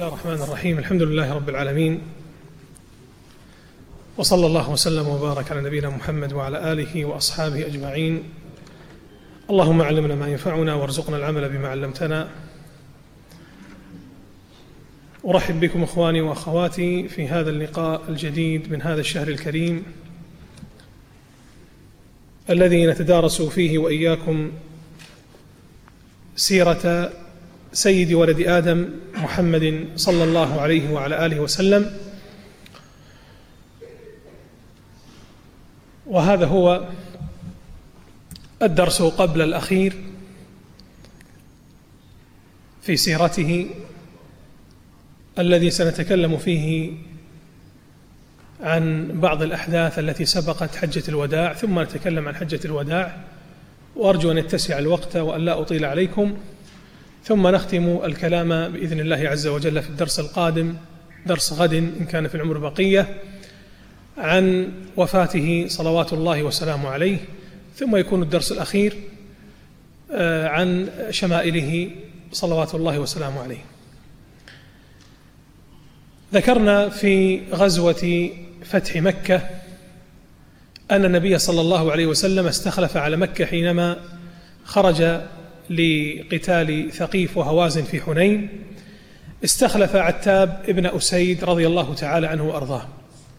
الله الرحمن الرحيم. الحمد لله رب العالمين، وصلى الله وسلم وبارك على نبينا محمد وعلى آله وأصحابه أجمعين. اللهم علمنا ما ينفعنا وارزقنا العمل بما علمتنا. أرحب بكم إخواني وأخواتي في هذا اللقاء الجديد من هذا الشهر الكريم الذي نتدارس فيه وإياكم سيرة سيد ولد آدم محمد صلى الله عليه وعلى آله وسلم، وهذا هو الدرس قبل الأخير في سيرته الذي سنتكلم فيه عن بعض الأحداث التي سبقت حجة الوداع، ثم نتكلم عن حجة الوداع، وأرجو أن يتسع الوقت وأن لا أطيل عليكم، ثم نختم الكلام بإذن الله عز وجل في الدرس القادم، درس غد إن كان في العمر بقية، عن وفاته صلوات الله وسلامه عليه، ثم يكون الدرس الأخير عن شمائله صلوات الله وسلامه عليه. ذكرنا في غزوة فتح مكة أن النبي صلى الله عليه وسلم استخلف على مكة حينما خرج لقتال ثقيف وهوازن في حنين، استخلف عتاب ابن أسيد رضي الله تعالى عنه وأرضاه.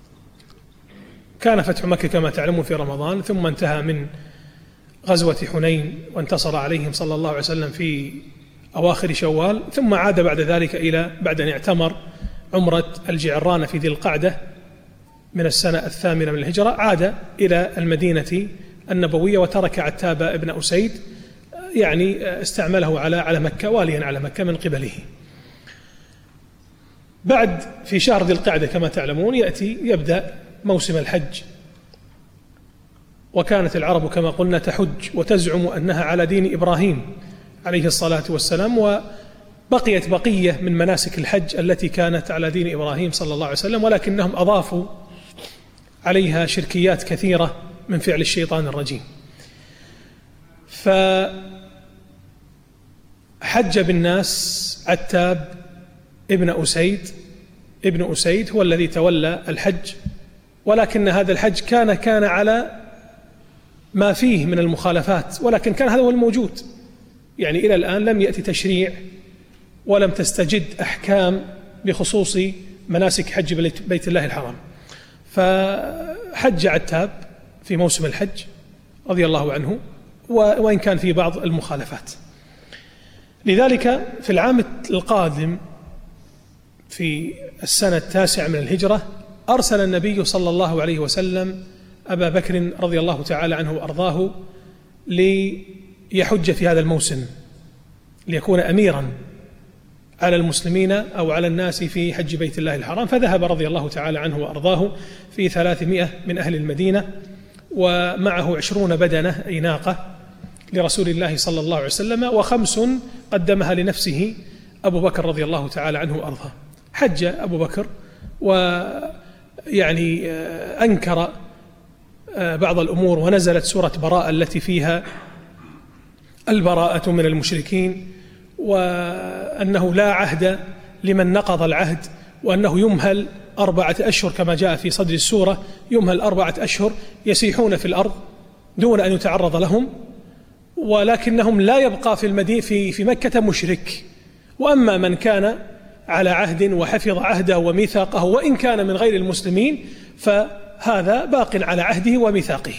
كان فتح مكة كما تعلمون في رمضان، ثم انتهى من غزوة حنين وانتصر عليهم صلى الله عليه وسلم في أواخر شوال، ثم عاد بعد ذلك إلى بعد أن اعتمر عمرة الجعرانة في ذي القعدة من السنة 8 من الهجرة، عاد إلى المدينة النبوية وترك عتاب ابن أسيد، يعني استعمله على مكة، واليا على مكة من قبله. بعد في شهر ذي القعدة كما تعلمون يبدأ موسم الحج، وكانت العرب كما قلنا تحج وتزعم أنها على دين إبراهيم عليه الصلاة والسلام، وبقيت بقية من مناسك الحج التي كانت على دين إبراهيم صلى الله عليه وسلم، ولكنهم أضافوا عليها شركيات كثيرة من فعل الشيطان الرجيم. فحج بالناس عتاب ابن أسيد هو الذي تولى الحج، ولكن هذا الحج كان على ما فيه من المخالفات، ولكن كان هذا هو الموجود، يعني إلى الآن لم يأتي تشريع ولم تستجد أحكام بخصوص مناسك حج بيت الله الحرام. فحج عتاب في موسم الحج رضي الله عنه، وإن كان في بعض المخالفات. لذلك في العام القادم في السنة 9 من الهجرة أرسل النبي صلى الله عليه وسلم أبا بكر رضي الله تعالى عنه وأرضاه ليحج في هذا الموسم، ليكون أميرا على المسلمين أو على الناس في حج بيت الله الحرام. فذهب رضي الله تعالى عنه وأرضاه في 300 من أهل المدينة، ومعه 20 بدنة أي ناقة لرسول الله صلى الله عليه وسلم، و5 قدمها لنفسه أبو بكر رضي الله تعالى عنه وأرضاه. حج أبو بكر ويعني أنكر بعض الأمور، ونزلت سورة براءة التي فيها البراءة من المشركين، وأنه لا عهد لمن نقض العهد، وأنه يمهل 4 أشهر كما جاء في صدر السورة، يمهل 4 أشهر يسيحون في الأرض دون أن يتعرض لهم، ولكنهم لا يبقى في مكة مشرك. وأما من كان على عهد وحفظ عهده وميثاقه وإن كان من غير المسلمين فهذا باق على عهده وميثاقه.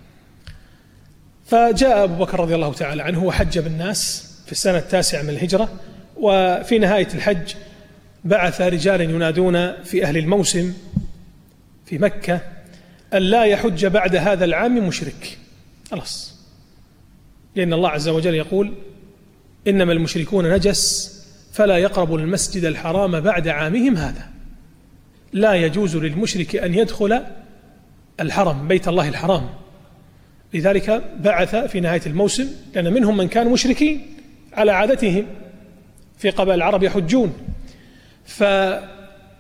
فجاء أبو بكر رضي الله تعالى عنه وحج بالناس في السنة 9 من الهجرة، وفي نهاية الحج بعث رجالا ينادون في أهل الموسم في مكة أن لا يحج بعد هذا العام مشرك، خلاص، لأن الله عز وجل يقول إنما المشركون نجس فلا يقربوا المسجد الحرام بعد عامهم هذا. لا يجوز للمشرك أن يدخل الحرم بيت الله الحرام. لذلك بعث في نهاية الموسم، لأن منهم من كانوا مشركين على عادتهم في قبائل العرب يحجون، فأرسل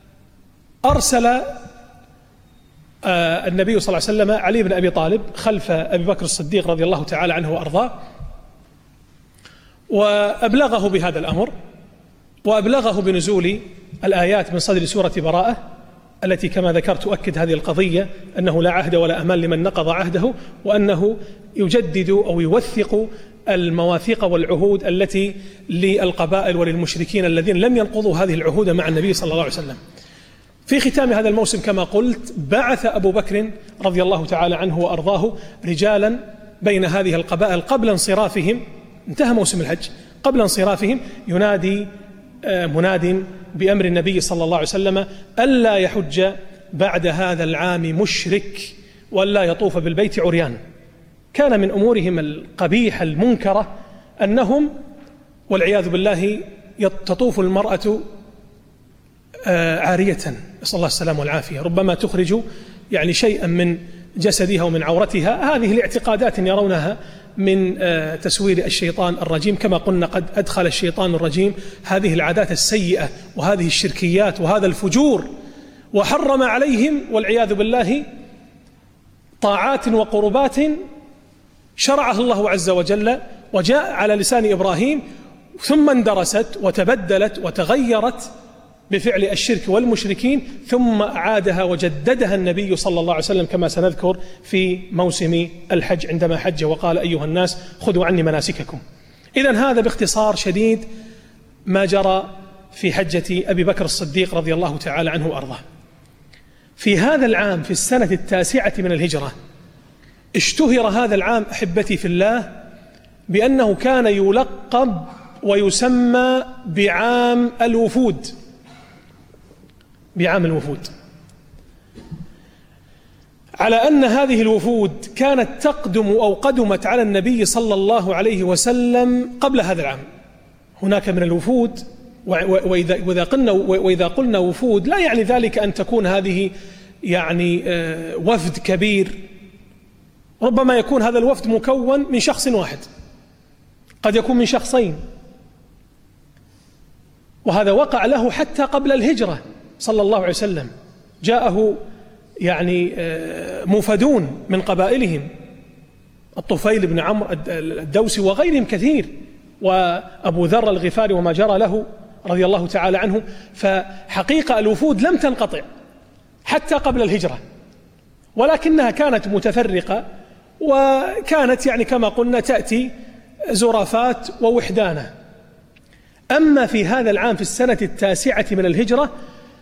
النبي صلى الله عليه وسلم علي بن أبي طالب خلف أبي بكر الصديق رضي الله تعالى عنه وأرضاه، وأبلغه بهذا الأمر، وأبلغه بنزول الآيات من صدر سورة براءة التي كما ذكرت تؤكد هذه القضية، أنه لا عهد ولا أمان لمن نقض عهده، وأنه يجدد أو يوثق المواثيق والعهود التي للقبائل وللمشركين الذين لم ينقضوا هذه العهود مع النبي صلى الله عليه وسلم. في ختام هذا الموسم كما قلت بعث أبو بكر رضي الله تعالى عنه وأرضاه رجالا بين هذه القبائل قبل انصرافهم، انتهى موسم الحج، قبل انصرافهم ينادي مناد بأمر النبي صلى الله عليه وسلم ألا يحج بعد هذا العام مشرك ولا يطوف بالبيت عريان. كان من أمورهم القبيحة المنكرة أنهم والعياذ بالله تطوف المرأة عارية، نسأل الله السلامة والعافية، ربما تخرج يعني شيئا من جسدها ومن عورتها. هذه الاعتقادات يرونها من تسوير الشيطان الرجيم، كما قلنا قد أدخل الشيطان الرجيم هذه العادات السيئة وهذه الشركيات وهذا الفجور، وحرم عليهم والعياذ بالله طاعات وقربات شرعها الله عز وجل وجاء على لسان إبراهيم، ثم اندرست وتبدلت وتغيرت بفعل الشرك والمشركين، ثم أعادها وجددها النبي صلى الله عليه وسلم كما سنذكر في موسم الحج عندما حج وقال أيها الناس خذوا عني مناسككم. إذن هذا باختصار شديد ما جرى في حجة أبي بكر الصديق رضي الله تعالى عنه وأرضاه. في هذا العام في السنة 9 من الهجرة اشتهر هذا العام أحبتي في الله بأنه كان يلقب ويسمى بعام الوفود، بعام الوفود، على أن هذه الوفود كانت تقدم أو قدمت على النبي صلى الله عليه وسلم قبل هذا العام. هناك من الوفود، وإذا قلنا وفود لا يعني ذلك أن تكون هذه يعني وفد كبير، ربما يكون هذا الوفد مكون من شخص واحد، قد يكون من شخصين، وهذا وقع له حتى قبل الهجرة صلى الله عليه وسلم. جاءه يعني مفدون من قبائلهم، الطفيل بن عمرو الدوسي وغيرهم كثير، وأبو ذر الغفاري وما جرى له رضي الله تعالى عنه. فحقيقة الوفود لم تنقطع حتى قبل الهجرة، ولكنها كانت متفرقة، وكانت يعني كما قلنا تأتي زرافات ووحدانة. أما في هذا العام في السنة 9 من الهجرة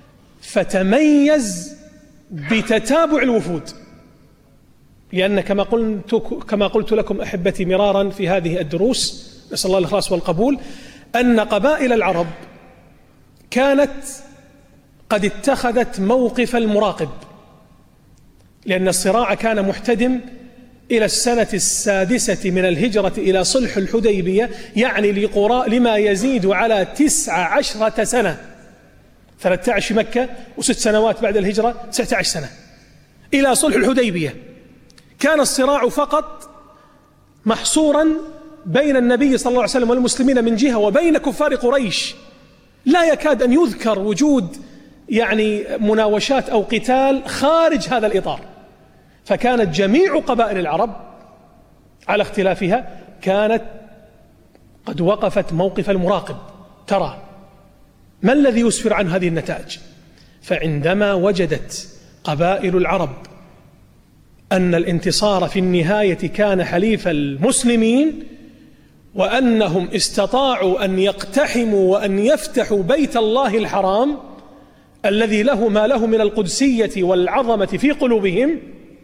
فتميز بتتابع الوفود، لأن كما قلت لكم أحبتي مرارا في هذه الدروس، نسأل الله الإخلاص والقبول، أن قبائل العرب كانت قد اتخذت موقف المراقب، لأن الصراع كان محتدم إلى السنة 6 من الهجرة إلى صلح الحديبية، يعني لما يزيد على 19 سنة، 13 في مكة و6 سنوات بعد الهجرة 19 سنة إلى صلح الحديبية. كان الصراع فقط محصورا بين النبي صلى الله عليه وسلم والمسلمين من جهة وبين كفار قريش، لا يكاد أن يذكر وجود يعني مناوشات أو قتال خارج هذا الإطار. فكانت جميع قبائل العرب على اختلافها كانت قد وقفت موقف المراقب، ترى ما الذي يسفر عن هذه النتائج. فعندما وجدت قبائل العرب أن الانتصار في النهاية كان حليف المسلمين، وأنهم استطاعوا أن يقتحموا وأن يفتحوا بيت الله الحرام الذي له ما له من القدسية والعظمة في قلوبهم،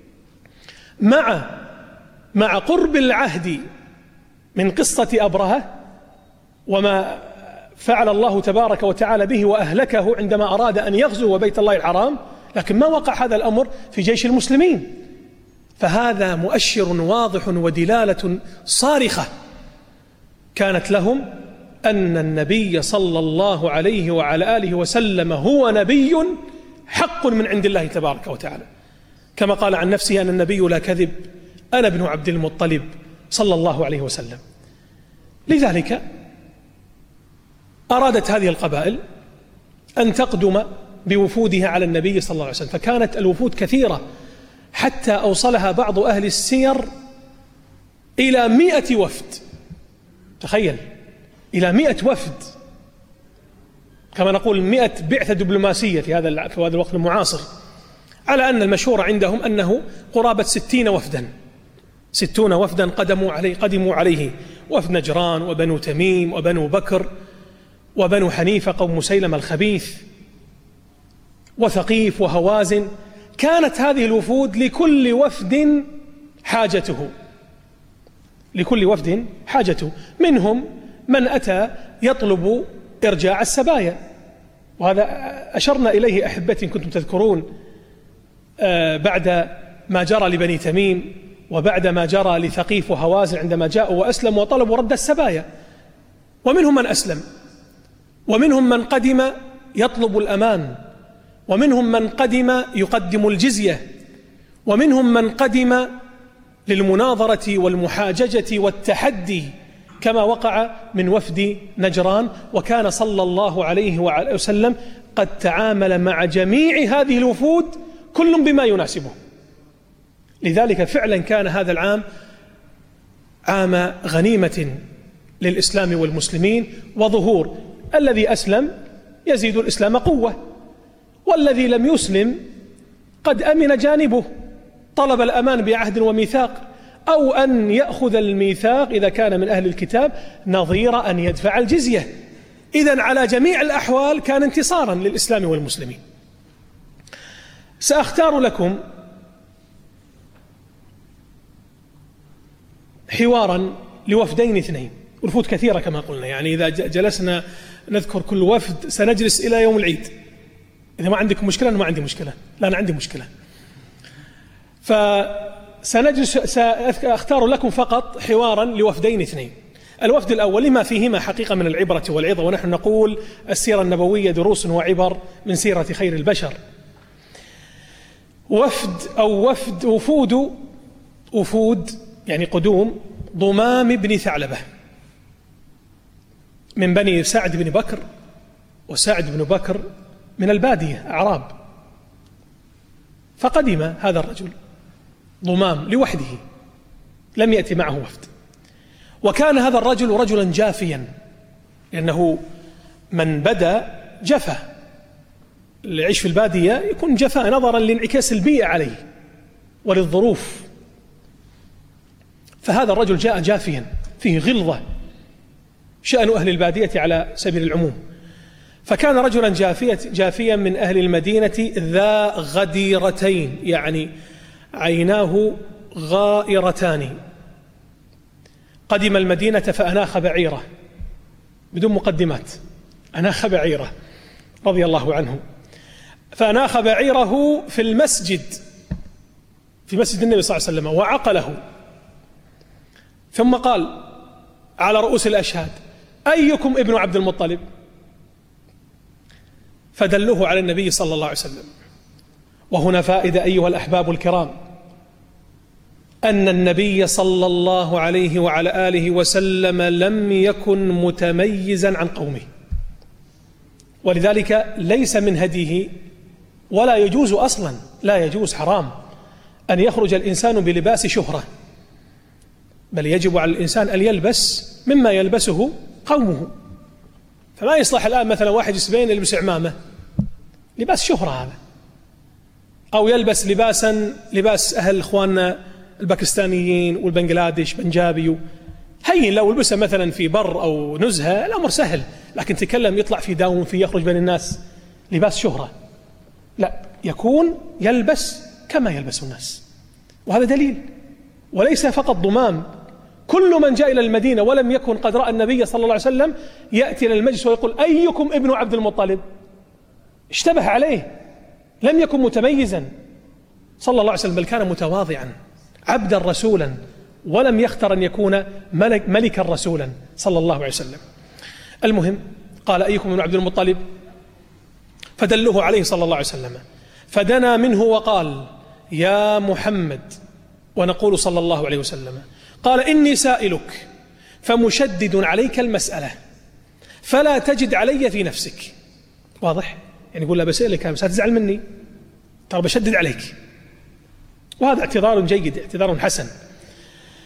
مع قرب العهد من قصة أبرهة وما فعل الله تبارك وتعالى به وأهلكه عندما أراد أن يغزو بيت الله الحرام، لكن ما وقع هذا الأمر في جيش المسلمين. فهذا مؤشر واضح ودلالة صارخة كانت لهم أن النبي صلى الله عليه وعلى آله وسلم هو نبي حق من عند الله تبارك وتعالى، كما قال عن نفسه أن النبي لا كذب، أنا ابن عبد المطلب صلى الله عليه وسلم. لذلك أرادت هذه القبائل أن تقدم بوفودها على النبي صلى الله عليه وسلم، فكانت الوفود كثيرة حتى أوصلها بعض أهل السير إلى 100 وفد. تخيل، إلى 100 وفد كما نقول 100 بعثة دبلوماسية في هذا الوقت المعاصر، على أن المشهور عندهم أنه قرابة 60 وفدا، 60 وفدا قدموا عليه، وفد نجران وبنو تميم وبنو بكر وبنو حنيفة قوم مسيلمة الخبيث وثقيف وهوازن. كانت هذه الوفود لكل وفد حاجته، لكل وفد حاجته. منهم من أتى يطلب إرجاع السبايا، وهذا أشرنا إليه أحبتي إن كنتم تذكرون بعد ما جرى لبني تميم وبعد ما جرى لثقيف وهوازن عندما جاءوا وأسلموا وطلبوا رد السبايا. ومنهم من أسلم، ومنهم من قدم يطلب الأمان، ومنهم من قدم يقدم الجزية، ومنهم من قدم للمناظرة والمحاججة والتحدي كما وقع من وفد نجران. وكان صلى الله عليه وسلم قد تعامل مع جميع هذه الوفود كل بما يناسبه. لذلك فعلا كان هذا العام عام غنيمة للإسلام والمسلمين وظهور. الذي أسلم يزيد الإسلام قوة، والذي لم يسلم قد أمن جانبه، طلب الأمان بعهد وميثاق، أو أن يأخذ الميثاق إذا كان من أهل الكتاب نظير أن يدفع الجزية. إذن على جميع الأحوال كان انتصارا للإسلام والمسلمين. سأختار لكم حوارا لوفدين اثنين، والوفود كثيرة كما قلنا، يعني إذا جلسنا نذكر كل وفد سنجلس إلى يوم العيد. إذا ما عندك مشكلة أنا ما عندي مشكلة، لا أنا عندي مشكلة. سأختار لكم فقط حوارا لوفدين اثنين. الوفد الأول لما فيهما حقيقة من العبرة والعظة، ونحن نقول السيرة النبوية دروس وعبر من سيرة خير البشر. وفود يعني قدوم ضمام بن ثعلبة من بني سعد بن بكر، وسعد بن بكر من البادية أعراب. فقدم هذا الرجل ضمام لوحده، لم يأتي معه وفد. وكان هذا الرجل رجلا جافيا، لأنه من بدا جفا، اللي يعيش في البادية يكون جفا نظرا لانعكاس البيئة عليه وللظروف. فهذا الرجل جاء جافيا فيه غلظة، شأن أهل البادية على سبيل العموم. فكان رجلا جافيا من أهل المدينة ذا غديرتين، يعني عيناه غائرتان. قدم المدينة فأناخ بعيره بدون مقدمات، أناخ بعيره رضي الله عنه، فأناخ بعيره في المسجد، في مسجد النبي صلى الله عليه وسلم، وعقله. ثم قال على رؤوس الأشهاد: أيكم ابن عبد المطلب؟ فدلوه على النبي صلى الله عليه وسلم. وهنا فائدة أيها الأحباب الكرام، أن النبي صلى الله عليه وعلى آله وسلم لم يكن متميزا عن قومه، ولذلك ليس من هديه، ولا يجوز أصلا، لا يجوز، حرام أن يخرج الإنسان بلباس شهرة، بل يجب على الإنسان أن يلبس مما يلبسه قومه. فما يصلح الآن مثلا واحد يسبين يلبس عمامة، لباس شهرة هذا، أو يلبس لباس أهل إخواننا الباكستانيين والبنغلاديش بنجابي. هين لو لبسه مثلا في بر أو نزهة الأمر سهل، لكن تكلم يطلع في داوم في يخرج بين الناس لباس شهرة، لا، يكون يلبس كما يلبس الناس. وهذا دليل، وليس فقط ضمام، كل من جاء إلى المدينة ولم يكن قد رأى النبي صلى الله عليه وسلم يأتي إلى المجلس ويقول: أيكم ابن عبد المطلب؟ اشتبه عليه، لم يكن متميزا صلى الله عليه وسلم، بل كان متواضعا عبدا رسولا، ولم يختر أن يكون ملكا رسولا صلى الله عليه وسلم. المهم قال: أيكم ابن عبد المطلب؟ فدلوه عليه صلى الله عليه وسلم، فدنا منه وقال: يا محمد. ونقول صلى الله عليه وسلم: قال: إني سائلك فمشدد عليك المسألة فلا تجد علي في نفسك. واضح؟ يعني يقول له بسألك بس هتزعل مني، ترى بشدد عليك. وهذا اعتذار جيد، اعتذار حسن.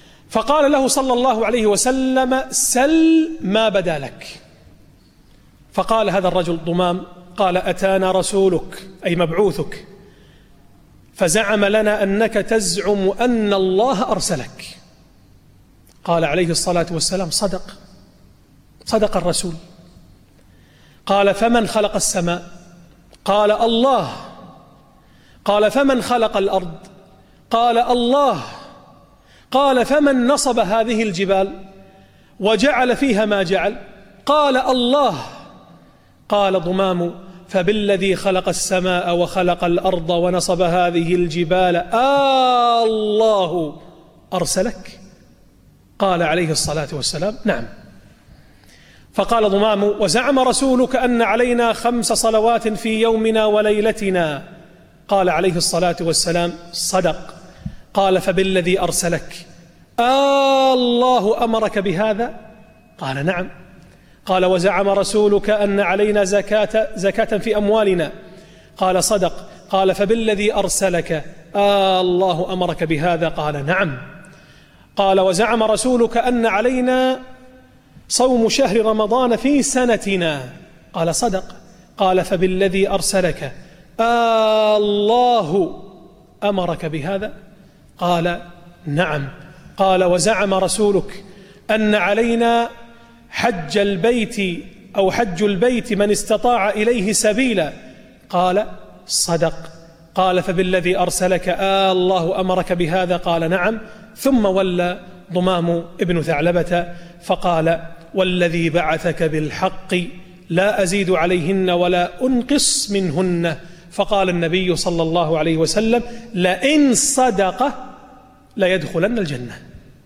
فقال له صلى الله عليه وسلم: سل ما بدا لك. فقال هذا الرجل ضمام قال: أتانا رسولك أي مبعوثك فزعم لنا أنك تزعم أن الله أرسلك. قال عليه الصلاة والسلام: صدق الرسول. قال: فمن خلق السماء؟ قال: الله. قال: فمن خلق الأرض؟ قال: الله. قال: فمن نصب هذه الجبال وجعل فيها ما جعل؟ قال: الله. قال ضمام: فبالذي خلق السماء وخلق الأرض ونصب هذه الجبال الله أرسلك؟ قال عليه الصلاة والسلام: نعم. فقال ضمام: وزعم رسولك أن علينا 5 صلوات في يومنا وليلتنا؟ قال عليه الصلاة والسلام: صدق. قال: فبالذي أرسلك الله أمرك بهذا؟ قال: نعم. قال: وزعم رسولك أن علينا زكاة في أموالنا؟ قال: صدق. قال: فبالذي أرسلك الله أمرك بهذا؟ قال: نعم. قال: وزعم رسولك أن علينا صوم شهر رمضان في سنتنا؟ قال: صدق. قال: فبالذي أرسلك الله أمرك بهذا؟ قال: نعم. قال: وزعم رسولك أن علينا حج البيت أو حج البيت من استطاع إليه سبيلا؟ قال: صدق. قال: فبالذي أرسلك الله أمرك بهذا؟ قال: نعم. ثم ولى ضمام ابن ثعلبة فقال: والذي بعثك بالحق لا أزيد عليهن ولا أنقص منهن. فقال النبي صلى الله عليه وسلم: لئن صدق ليدخلن الجنة.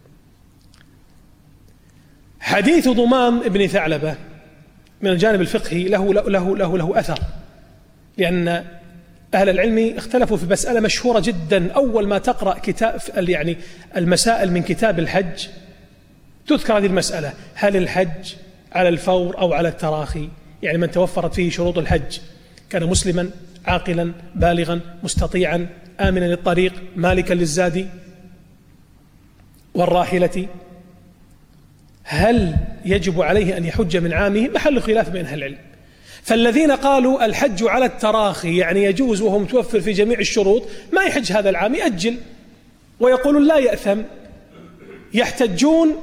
حديث ضمام ابن ثعلبة من الجانب الفقهي له أثر، لأن أهل العلم اختلفوا في مسألة مشهورة جدا. أول ما تقرأ كتاب المسائل من كتاب الحج تذكر هذه المسألة: هل الحج على الفور أو على التراخي؟ يعني من توفرت فيه شروط الحج كان مسلما عاقلا بالغا مستطيعا آمنا للطريق مالكا للزاد والراحلة، هل يجب عليه أن يحج من عامه؟ محل خلاف بين أهل العلم. فالذين قالوا الحج على التراخي يعني يجوز وهو متوفر في جميع الشروط، ما يحج هذا العام يأجل، ويقولون لا يأثم، يحتجون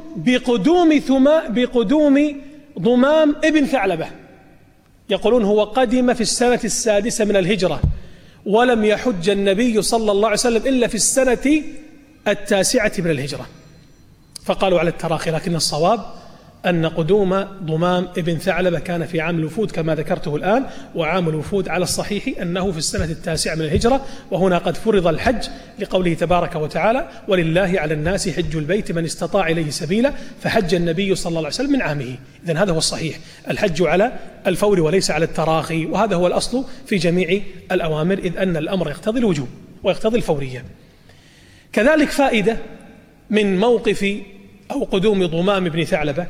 بقدوم ضمام ابن ثعلبة. يقولون هو قدم في السنة 6 من الهجرة، ولم يحج النبي صلى الله عليه وسلم إلا في السنة 9 من الهجرة، فقالوا على التراخي. لكن الصواب أن قدوم ضمام ابن ثعلبة كان في عام الوفود كما ذكرته الآن، وعام الوفود على الصحيح أنه في السنة 9 من الهجرة، وهنا قد فرض الحج لقوله تبارك وتعالى: ولله على الناس حج البيت من استطاع إليه سبيلا، فحج النبي صلى الله عليه وسلم من عامه. إذن هذا هو الصحيح، الحج على الفور وليس على التراخي، وهذا هو الأصل في جميع الأوامر، إذ أن الأمر يقتضي الوجوب ويقتضي الفورية. كذلك فائدة من موقف أو قدوم ضمام ابن ثعلبة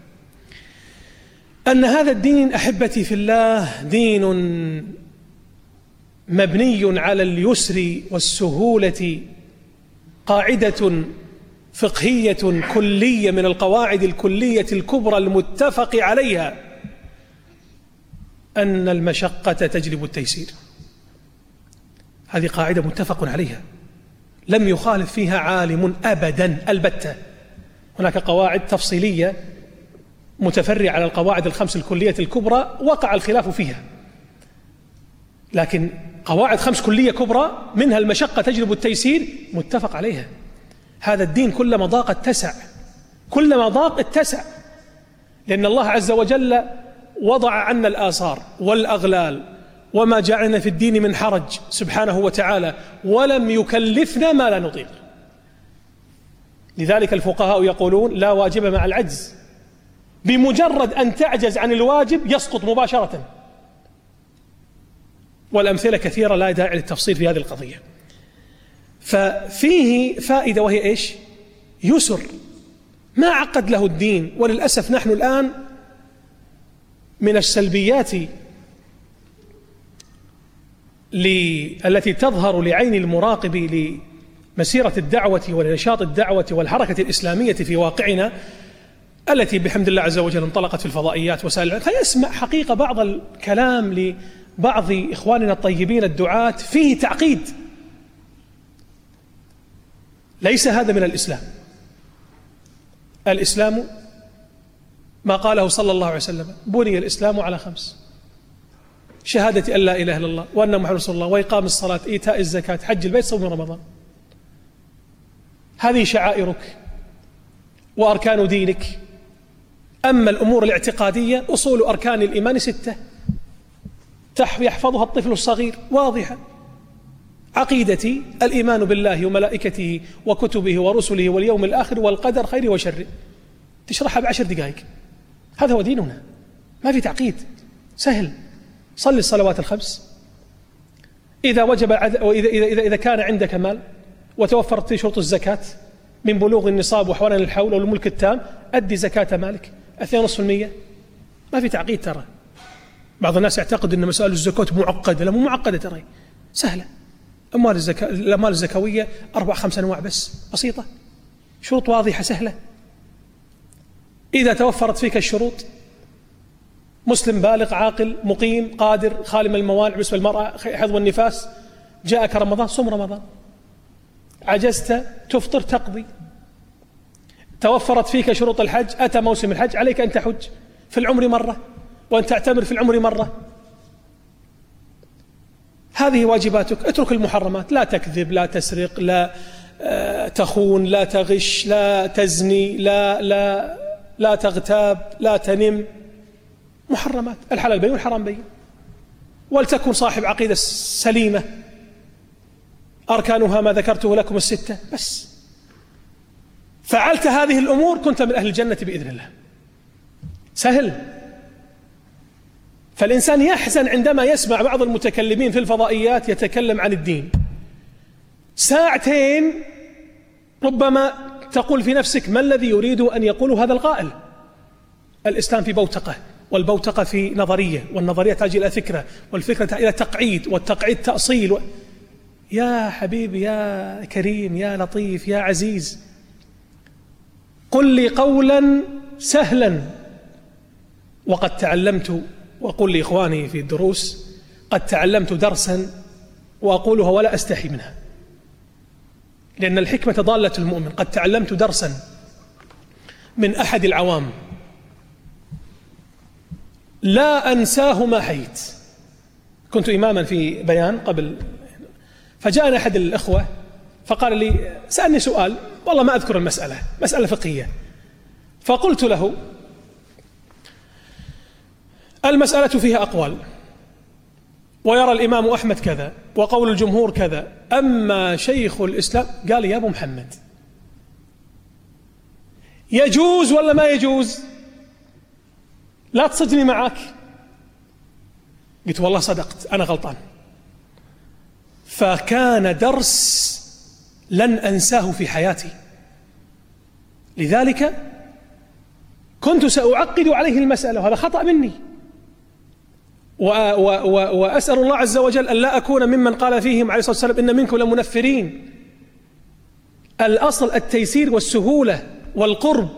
أن هذا الدين أحبتي في الله دين مبني على اليسر والسهولة، قاعدة فقهية كلية من القواعد الكلية الكبرى المتفق عليها أن المشقة تجلب التيسير. هذه قاعدة متفق عليها لم يخالف فيها عالم أبدا البتة. هناك قواعد تفصيلية متفرعة على القواعد ال5 الكلية الكبرى وقع الخلاف فيها، لكن قواعد 5 كلية كبرى منها المشقة تجلب التيسير متفق عليها. هذا الدين كلما ضاق اتسع، كلما ضاق اتسع، لأن الله عز وجل وضع عنا الآثار والأغلال وما جعلنا في الدين من حرج سبحانه وتعالى، ولم يكلفنا ما لا نطيق. لذلك الفقهاء يقولون لا واجب مع العجز، بمجرد أن تعجز عن الواجب يسقط مباشرة، والأمثلة كثيرة لا داعي للتفصيل في هذه القضية. ففيه فائدة وهي إيش؟ يسر، ما عقد له الدين. وللأسف نحن الآن من السلبيات التي تظهر لعين المراقب لمسيرة الدعوة ولنشاط الدعوة والحركة الإسلامية في واقعنا التي بحمد الله عز وجل انطلقت في الفضائيات وسائل الإعلام، فيسمع حقيقة بعض الكلام لبعض إخواننا الطيبين الدعاة فيه تعقيد. ليس هذا من الإسلام. الإسلام ما قاله صلى الله عليه وسلم: بني الإسلام على 5: شهادة أن لا إله إلا الله وأن محمد رسول الله وإقام الصلاة إيتاء الزكاة حج البيت صوم رمضان. هذه شعائرك وأركان دينك. أما الأمور الاعتقادية أصول أركان الإيمان 6 يحفظها الطفل الصغير واضحة: عقيدتي الإيمان بالله وملائكته وكتبه ورسله واليوم الآخر والقدر خير وشر. تشرحها ب10 دقائق. هذا هو ديننا، ما في تعقيد، سهل. صلي الصلوات ال5. إذا وجب إذا كان عندك مال وتوفرت في شروط الزكاة من بلوغ النصاب وحوالين الحول والملك التام، أدي زكاة مالك 2.5%. ما في تعقيد. ترى بعض الناس يعتقد أن مسألة الزكاة معقدة. لا، مو معقدة، ترى سهلة. الأموال الزكوية 4-5 أنواع بس، بسيطة، شروط واضحة سهلة. إذا توفرت فيك الشروط: مسلم بالغ عاقل مقيم قادر خالي من الموانع بالنسبة للمرأة، حيض والنفاس، جاءك رمضان صم رمضان، عجزت تفطر تقضي. توفرت فيك شروط الحج، أتى موسم الحج، عليك أن تحج في العمر مرة وأن تعتمر في العمر مرة. هذه واجباتك. اترك المحرمات: لا تكذب، لا تسرق، لا تخون، لا تغش، لا تزني، لا تغتاب، لا تنم. محرمات. الحلال بين والحرام بين. ولتكن صاحب عقيدة سليمة، أركانها ما ذكرته لكم 6 بس. فعلت هذه الأمور كنت من أهل الجنة بإذن الله. سهل. فالإنسان يحزن عندما يسمع بعض المتكلمين في الفضائيات يتكلم عن الدين 2 ساعات، ربما تقول في نفسك: ما الذي يريد أن يقول هذا القائل؟ الإسلام في بوتقة، والبوتقة في نظرية، والنظرية تحتاج إلى فكرة، والفكرة إلى تقعيد، والتقعيد تأصيل. يا حبيبي، يا كريم، يا لطيف، يا عزيز، قل لي قولا سهلا. وقد تعلمت، وأقول لإخواني في الدروس: قد تعلمت درسا وأقولها ولا أستحي منها، لأن الحكمة ضالة المؤمن. قد تعلمت درسا من أحد العوام لا أنساه ما حييت. كنت إماما في بيان قبل، فجاءنا أحد الأخوة فقال لي، سألني سؤال والله ما أذكر المسألة، مسألة فقهية. فقلت له: المسألة فيها أقوال، ويرى الإمام أحمد كذا، وقول الجمهور كذا، أما شيخ الإسلام. قال: يا أبو محمد، يجوز ولا ما يجوز؟ لا تصدني معك. قلت: والله صدقت، أنا غلطان. فكان درس لن أنساه في حياتي. لذلك كنت سأعقد عليه المسألة، وهذا خطأ مني، وأسأل الله عز وجل أن لا أكون ممن قال فيهم عليه الصلاة والسلام: إن منكم لمنفرين. الأصل التيسير والسهولة والقرب.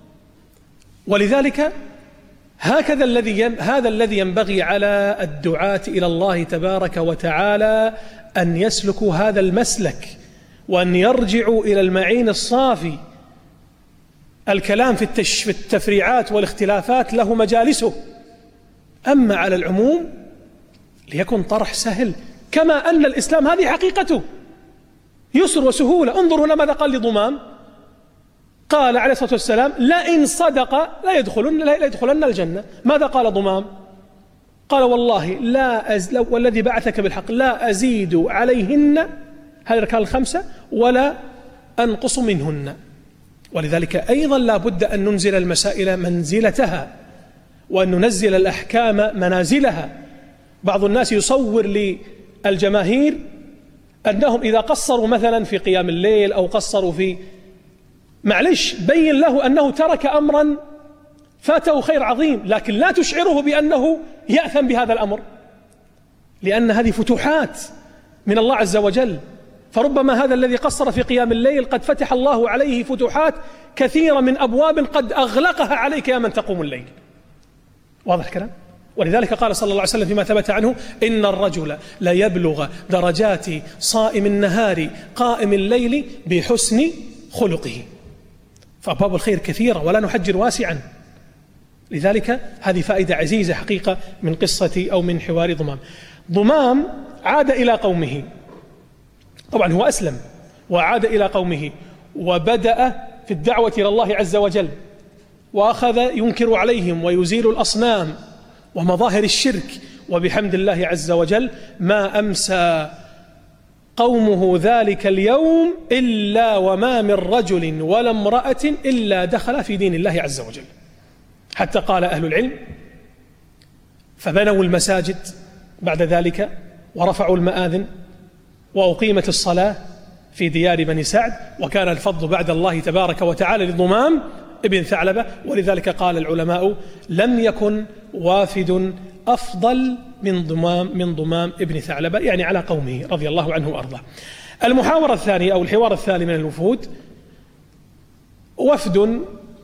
ولذلك هذا الذي ينبغي على الدعاة إلى الله تبارك وتعالى أن يسلكوا هذا المسلك، وأن يرجعوا إلى المعين الصافي. الكلام في التفريعات والاختلافات له مجالسه، أما على العموم ليكن طرح سهل، كما أن الإسلام هذه حقيقته يسر وسهولة. انظروا هنا ماذا قال لضمام، قال عليه الصلاة والسلام: لئن صدق لا يدخلن الجنة. ماذا قال ضمام؟ قال: والله والذي بعثك بالحق لا أزيد عليهن هذه الأركان 5 ولا أنقص منهن. ولذلك أيضا لا بد أن ننزل المسائل منزلتها، وأن ننزل الأحكام منازلها. بعض الناس يصور للجماهير أنهم إذا قصروا مثلا في قيام الليل أو قصروا في، معلش، بين له أنه ترك أمرا فاته خير عظيم، لكن لا تشعره بأنه يأثم بهذا الأمر، لأن هذه فتوحات من الله عز وجل. فربما هذا الذي قصر في قيام الليل قد فتح الله عليه فتوحات كثيرة من أبواب قد أغلقها عليك يا من تقوم الليل. واضح الكلام؟ ولذلك قال صلى الله عليه وسلم فيما ثبت عنه: إن الرجل لا يبلغ درجات صائم النهار قائم الليل بحسن خلقه. فأبواب الخير كثيرة ولا نحجر واسعا. لذلك هذه فائدة عزيزة حقيقة من قصة أو من حوار ضمام. ضمام عاد إلى قومه، طبعا هو أسلم وعاد إلى قومه وبدأ في الدعوة إلى الله عز وجل، وأخذ ينكر عليهم ويزيل الأصنام ومظاهر الشرك، وبحمد الله عز وجل ما أمسى قومه ذلك اليوم إلا وما من رجل ولا امرأة إلا دخل في دين الله عز وجل. حتى قال أهل العلم: فبنوا المساجد بعد ذلك ورفعوا المآذن وأقيمت الصلاة في ديار بني سعد، وكان الفضل بعد الله تبارك وتعالى لضمام ابن ثعلبة. ولذلك قال العلماء: لم يكن وافد أفضل من ضمام ابن ثعلبة، يعني على قومه رضي الله عنه وأرضاه. المحاورة الثانية أو الحوار الثاني من الوفود وفد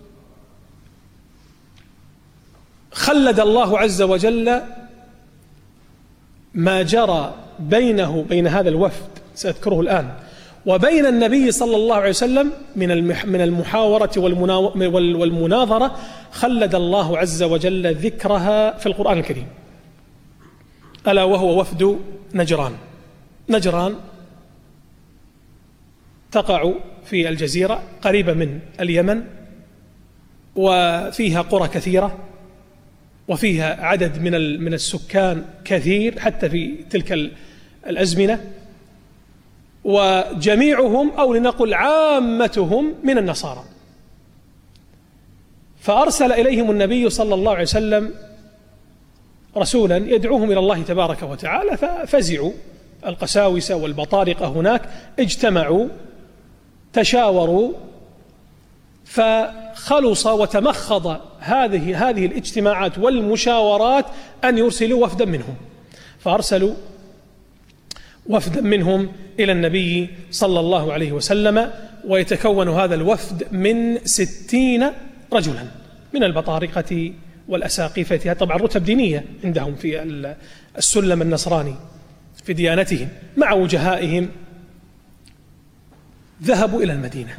خلد الله عز وجل ما جرى بين هذا الوفد سأذكره الآن وبين النبي صلى الله عليه وسلم من المحاورة والمناظرة، خلد الله عز وجل ذكرها في القرآن الكريم، ألا وهو وفد نجران. نجران تقع في الجزيرة قريبة من اليمن، وفيها قرى كثيرة وفيها عدد من السكان كثير حتى في تلك الأزمنة، وجميعهم أو لنقل عامتهم من النصارى. فأرسل إليهم النبي صلى الله عليه وسلم رسولا يدعوهم إلى الله تبارك وتعالى، ففزعوا القساوسة والبطارقة هناك، اجتمعوا تشاوروا، فخلص وتمخض هذه الاجتماعات والمشاورات أن يرسلوا وفدا منهم، فأرسلوا وفدا منهم إلى النبي صلى الله عليه وسلم، ويتكون هذا الوفد من 60 رجلا من البطارقة والأساقفة، طبعا رتب دينية عندهم في السلم النصراني في ديانتهم، مع وجهائهم. ذهبوا إلى المدينة.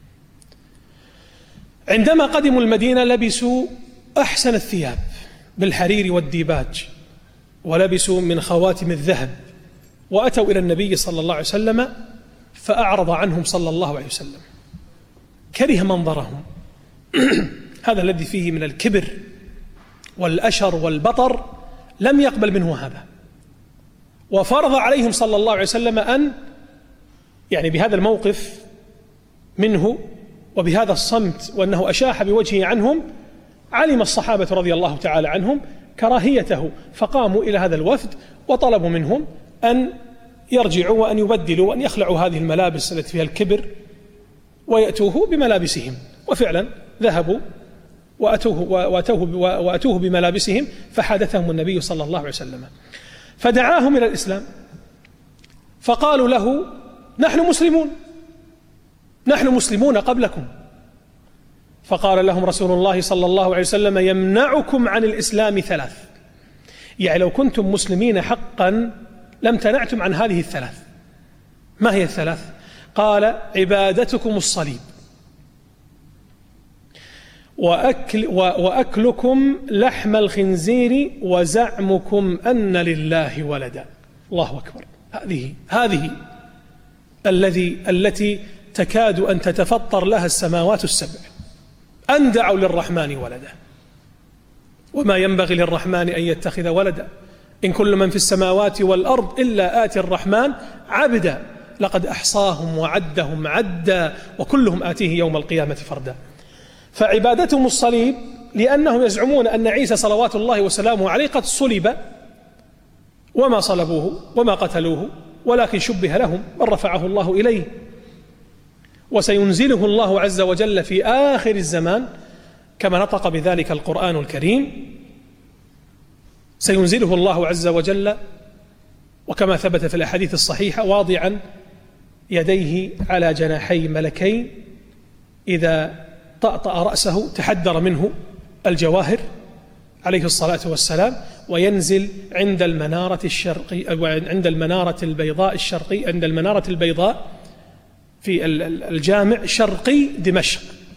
عندما قدموا المدينة لبسوا أحسن الثياب بالحرير والديباج، ولبسوا من خواتم الذهب، وأتوا إلى النبي صلى الله عليه وسلم فأعرض عنهم صلى الله عليه وسلم، كره منظرهم هذا الذي فيه من الكبر والأشر والبطر لم يقبل منه هذا، وفرض عليهم صلى الله عليه وسلم أن يعني بهذا الموقف منه وبهذا الصمت وأنه أشاح بوجهه عنهم، علم الصحابة رضي الله تعالى عنهم كراهيته، فقاموا إلى هذا الوفد وطلبوا منهم أن يرجعوا وأن يبدلوا وأن يخلعوا هذه الملابس التي فيها الكبر ويأتوه بملابسهم. وفعلا ذهبوا وأتوه بملابسهم، فحدثهم النبي صلى الله عليه وسلم، فدعاهم إلى الإسلام، فقالوا له: نحن مسلمون قبلكم. فقال لهم رسول الله صلى الله عليه وسلم: يمنعكم عن الإسلام 3، يعني لو كنتم مسلمين حقا لم تنعتم عن هذه 3. ما هي 3؟ قال: عبادتكم الصليب، وأكلكم لحم الخنزير، وزعمكم أن لله ولدا. الله أكبر. هذه التي تكاد أن تتفطر لها السماوات السبع، أن دعوا للرحمن ولدا، وما ينبغي للرحمن أن يتخذ ولدا، إن كل من في السماوات والأرض إلا آتي الرحمن عبدا، لقد أحصاهم وعدهم عدا، وكلهم آتيه يوم القيامة فردا. فعبادتهم الصليب لأنهم يزعمون أن عيسى صلوات الله وسلامه عليه قد صلب، وما صلبوه وما قتلوه، ولكن شبه لهم، بل رفعه الله إليه، وسينزله الله عز وجل في آخر الزمان كما نطق بذلك القرآن الكريم. سينزله الله عز وجل، وكما ثبت في الأحاديث الصحيحة، واضعا يديه على جناحي ملكين، إذا طأطأ رأسه تحدر منه الجواهر عليه الصلاة والسلام، وينزل عند المنارة الشرقية، عند المنارة البيضاء الشرقية، عند المنارة البيضاء في الجامع شرقي دمشق.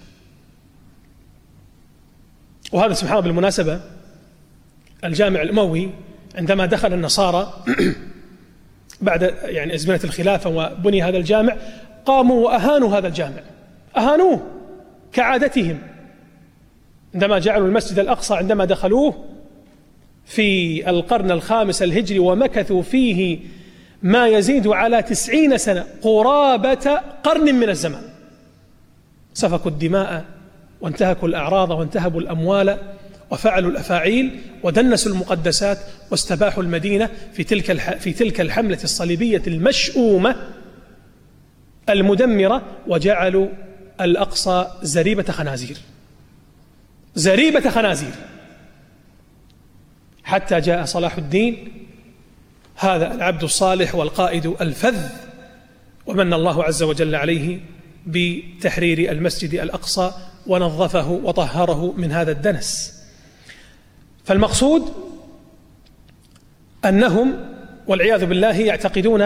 وهذا سبحان الله بالمناسبة الجامع الأموي عندما دخل النصارى بعد أزمنة الخلافة وبني هذا الجامع، قاموا وأهانوا هذا الجامع، أهانوه كعادتهم، عندما جعلوا المسجد الأقصى عندما دخلوه في القرن الخامس الهجري ومكثوا فيه ما يزيد على 90 سنة، قرابة قرن من الزمان، سفكوا الدماء وانتهكوا الأعراض وانتهبوا الأموال وفعلوا الأفاعيل ودنسوا المقدسات واستباحوا المدينة في تلك الحملة الصليبية المشؤومة المدمرة، وجعلوا الأقصى زريبة خنازير، زريبة خنازير، حتى جاء صلاح الدين هذا العبد الصالح والقائد الفذ، ومن الله عز وجل عليه بتحرير المسجد الأقصى ونظفه وطهره من هذا الدنس. فالمقصود أنهم والعياذ بالله يعتقدون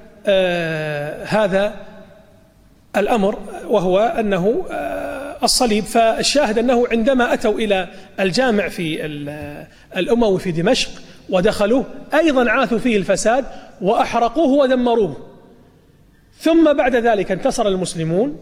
هذا الأمر، وهو أنه الصليب. فالشاهد أنه عندما أتوا إلى الجامع في الأموي في دمشق ودخلوه أيضا عاثوا فيه الفساد وأحرقوه ودمروه. ثم بعد ذلك انتصر المسلمون،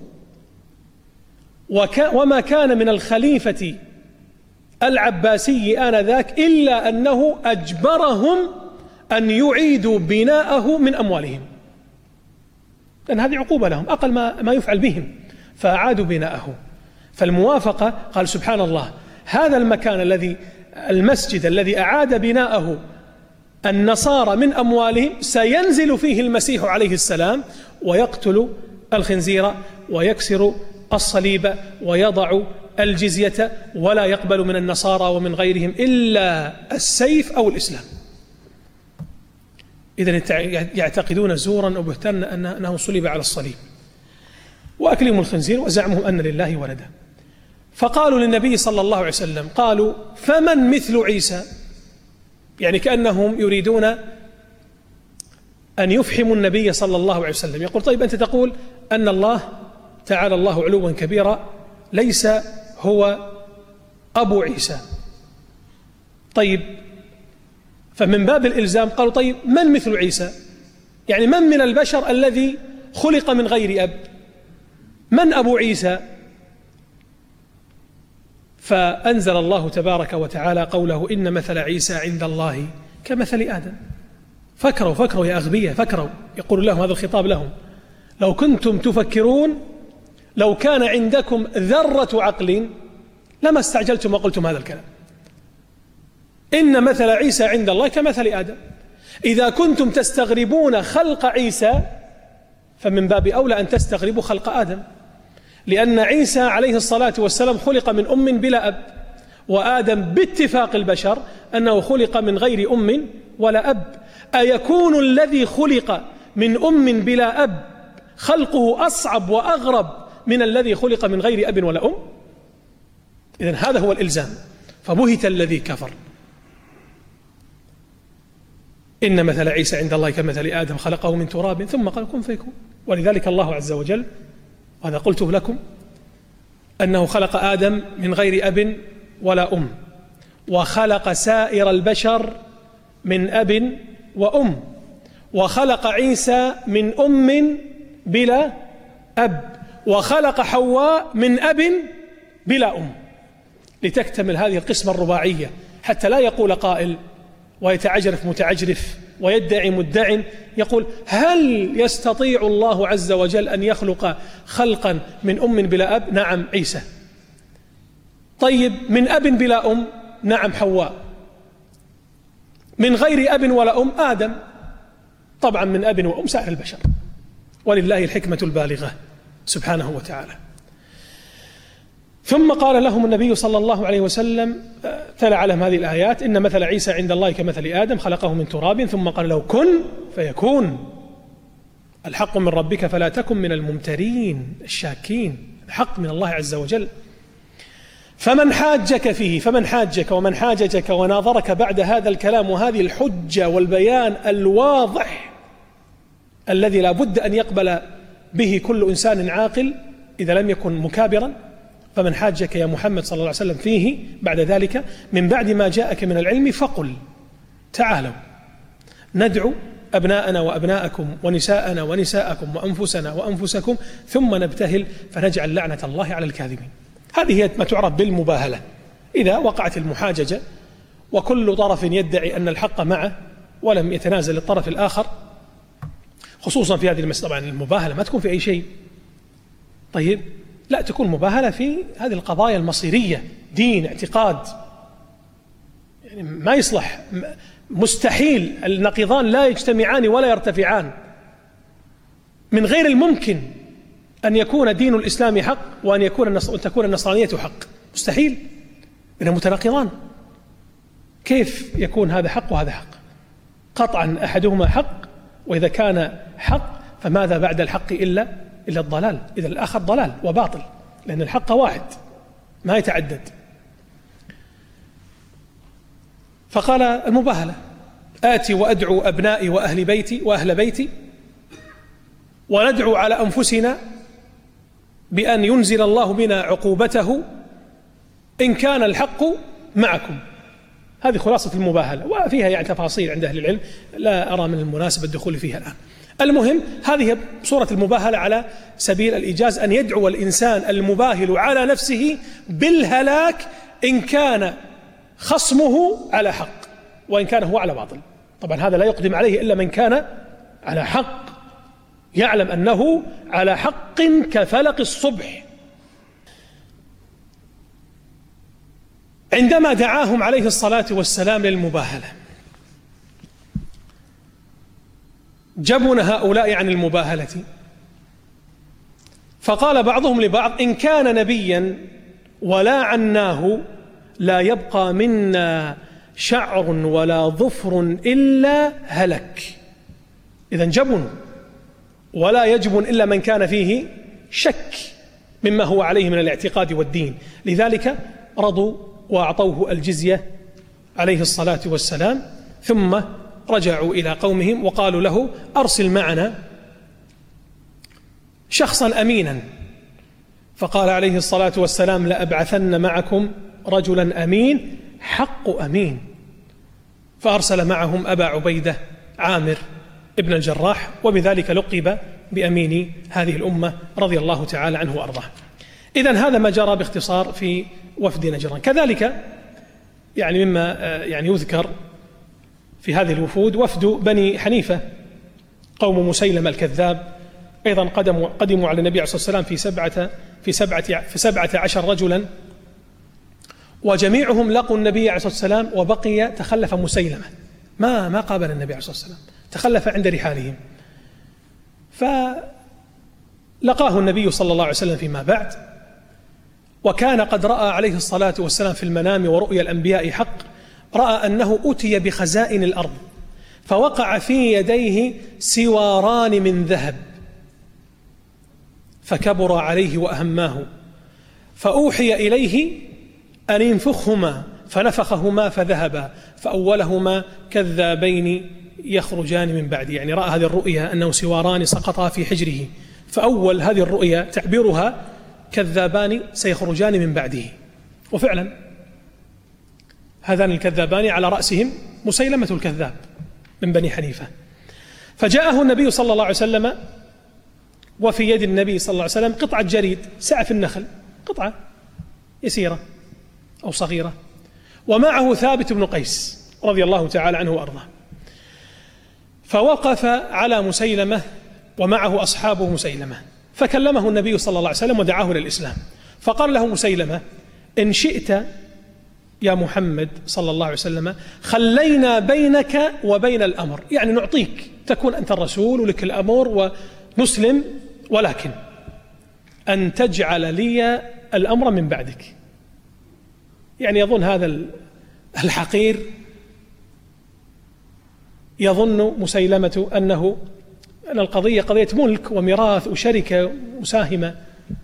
وما كان من الخليفة العباسي آنذاك إلا أنه أجبرهم أن يعيدوا بناءه من أموالهم، لأن هذه عقوبة لهم، أقل ما يفعل بهم، فأعادوا بناءه. فالموافقة قال سبحان الله، هذا المكان المسجد الذي أعاد بناءه النصارى من أموالهم سينزل فيه المسيح عليه السلام ويقتل الخنزير ويكسر الصليب ويضع الجزية، ولا يقبل من النصارى ومن غيرهم إلا السيف أو الإسلام. إذن يعتقدون زورا وبهتانا أنه صلب على الصليب، وأكلهم الخنزير وزعمهم أن لله ولدا. فقالوا للنبي صلى الله عليه وسلم، قالوا فمن مثل عيسى؟ يعني كأنهم يريدون أن يفحموا النبي صلى الله عليه وسلم. يقول طيب أنت تقول أن الله تعالى الله علوا كبيرا ليس هو أبو عيسى، طيب فمن باب الإلزام قالوا طيب من مثل عيسى؟ يعني من البشر الذي خلق من غير أب؟ من أبو عيسى؟ فأنزل الله تبارك وتعالى قوله إن مثل عيسى عند الله كمثل آدم. فكروا يا أغبياء، فكروا، يقول لهم هذا الخطاب لهم، لو كنتم تفكرون، لو كان عندكم ذرة عقل لما استعجلتم وقلتم هذا الكلام. إن مثل عيسى عند الله كمثل آدم. إذا كنتم تستغربون خلق عيسى فمن باب أولى أن تستغربوا خلق آدم، لأن عيسى عليه الصلاة والسلام خلق من أم بلا أب، وآدم باتفاق البشر أنه خلق من غير أم ولا أب. أيكون الذي خلق من أم بلا أب خلقه أصعب وأغرب من الذي خلق من غير أب ولا أم؟ إذن هذا هو الإلزام. فبهت الذي كفر. إن مثل عيسى عند الله كمثل آدم خلقه من تراب ثم قال كن فيكون. ولذلك الله عز وجل، وهذا قلته لكم، أنه خلق آدم من غير أب ولا أم، وخلق سائر البشر من أب وأم، وخلق عيسى من أم بلا أب، وخلق حواء من أب بلا أم، لتكتمل هذه القسمة الرباعية، حتى لا يقول قائل ويتعجرف متعجرف ويدعي مدع يقول هل يستطيع الله عز وجل أن يخلق خلقا من أم بلا أب؟ نعم عيسى. طيب من أب بلا أم؟ نعم حواء. من غير أب ولا أم؟ آدم. طبعا من أب وأم سائر البشر، ولله الحكمة البالغة سبحانه وتعالى. ثم قال لهم النبي صلى الله عليه وسلم، تلا عليهم هذه الآيات، إن مثل عيسى عند الله كمثل آدم خلقه من تراب ثم قال له كن فيكون. الحق من ربك فلا تكن من الممترين الشاكين، الحق من الله عز وجل. فمن حاجك فيه، فمن حاجك ومن حاججك وناظرك بعد هذا الكلام وهذه الحجة والبيان الواضح الذي لا بد أن يقبل به كل إنسان عاقل إذا لم يكن مكابرا، فمن حاجك يا محمد صلى الله عليه وسلم فيه بعد ذلك من بعد ما جاءك من العلم فقل تعالوا ندعو أبناءنا وأبناءكم ونساءنا ونساءكم وأنفسنا وأنفسكم ثم نبتهل فنجعل لعنة الله على الكاذبين. هذه هي ما تعرف بالمباهلة. إذا وقعت المحاججة وكل طرف يدعي أن الحق معه ولم يتنازل الطرف الآخر، خصوصا في هذه المسألة، طبعا المباهلة ما تكون في أي شيء، طيب لا، تكون مباهلة في هذه القضايا المصيرية، دين، اعتقاد، يعني ما يصلح، مستحيل، النقيضان لا يجتمعان ولا يرتفعان. من غير الممكن أن يكون دين الإسلام حق وأن تكون النصرانية حق، مستحيل، إنهم متناقضان. كيف يكون هذا حق وهذا حق؟ قطعا أحدهما حق، وإذا كان حق فماذا بعد الحق إلا الضلال، إذا الآخر ضلال وباطل، لأن الحق واحد ما يتعدد. فقال المباهلة: آتي وأدعو أبنائي وأهل بيتي وندعو على أنفسنا بأن ينزل الله بنا عقوبته إن كان الحق معكم. هذه خلاصة المباهلة، وفيها يعني تفاصيل عند أهل العلم لا أرى من المناسبة الدخول فيها الآن. المهم هذه صورة المباهلة على سبيل الإيجاز، أن يدعو الإنسان المباهل على نفسه بالهلاك إن كان خصمه على حق وإن كان هو على باطل. طبعا هذا لا يقدم عليه إلا من كان على حق، يعلم أنه على حق كفلق الصبح. عندما دعاهم عليه الصلاة والسلام للمباهلة جبن هؤلاء عن المباهلة، فقال بعضهم لبعض: إن كان نبيا ولا عناه لا يبقى منا شعر ولا ظفر إلا هلك. إذن جبن، ولا يجبن إلا من كان فيه شك مما هو عليه من الاعتقاد والدين. لذلك رضوا وأعطوه الجزية عليه الصلاة والسلام، ثم رجعوا إلى قومهم وقالوا له: أرسل معنا شخصا أمينا. فقال عليه الصلاة والسلام: لأبعثن معكم رجلا أمين حق أمين. فأرسل معهم أبا عبيدة عامر ابن الجراح، وبذلك لقب بأمين هذه الأمة رضي الله تعالى عنه وأرضاه. إذن هذا ما جرى باختصار في وفد نجران. كذلك يعني مما يعني يذكر في هذه الوفود وفد بني حنيفة، قوم مسيلمة الكذاب، أيضا قدموا على النبي عليه الصلاة والسلام في 17 رجلا، وجميعهم لقوا النبي عليه الصلاة والسلام، وبقي تخلف مسيلمة ما قابل النبي عليه الصلاة والسلام، تخلف عند رحالهم. فلقاه النبي صلى الله عليه وسلم فيما بعد، وكان قد رأى عليه الصلاة والسلام في المنام ورؤيا الأنبياء حق، رأى أنه أتي بخزائن الأرض فوقع في يديه سواران من ذهب، فكبر عليه وأهماه، فأوحي إليه أن ينفخهما، فنفخهما فذهبا، فأولهما كذابين يخرجان من بعد. يعني رأى هذه الرؤيا أنه سواران سقطا في حجره، فأول هذه الرؤيا تعبيرها كذابان سيخرجان من بعده. وفعلا هذان الكذابان على رأسهم مسيلمة الكذاب من بني حنيفة. فجاءه النبي صلى الله عليه وسلم، وفي يد النبي صلى الله عليه وسلم قطعة جريد، سعف النخل، قطعة يسيرة أو صغيرة، ومعه ثابت بن قيس رضي الله تعالى عنه وأرضاه. فوقف على مسيلمة ومعه أصحابه مسيلمة، فكلمه النبي صلى الله عليه وسلم ودعاه للإسلام. فقال له مسيلمة: إن شئت يا محمد صلى الله عليه وسلم خلينا بينك وبين الأمر، يعني نعطيك، تكون أنت الرسول ولك الأمر ونسلم، ولكن أن تجعل لي الأمر من بعدك. يعني يظن هذا الحقير، يظن مسيلمة أنه أن القضية قضية ملك وميراث وشركة ومساهمة.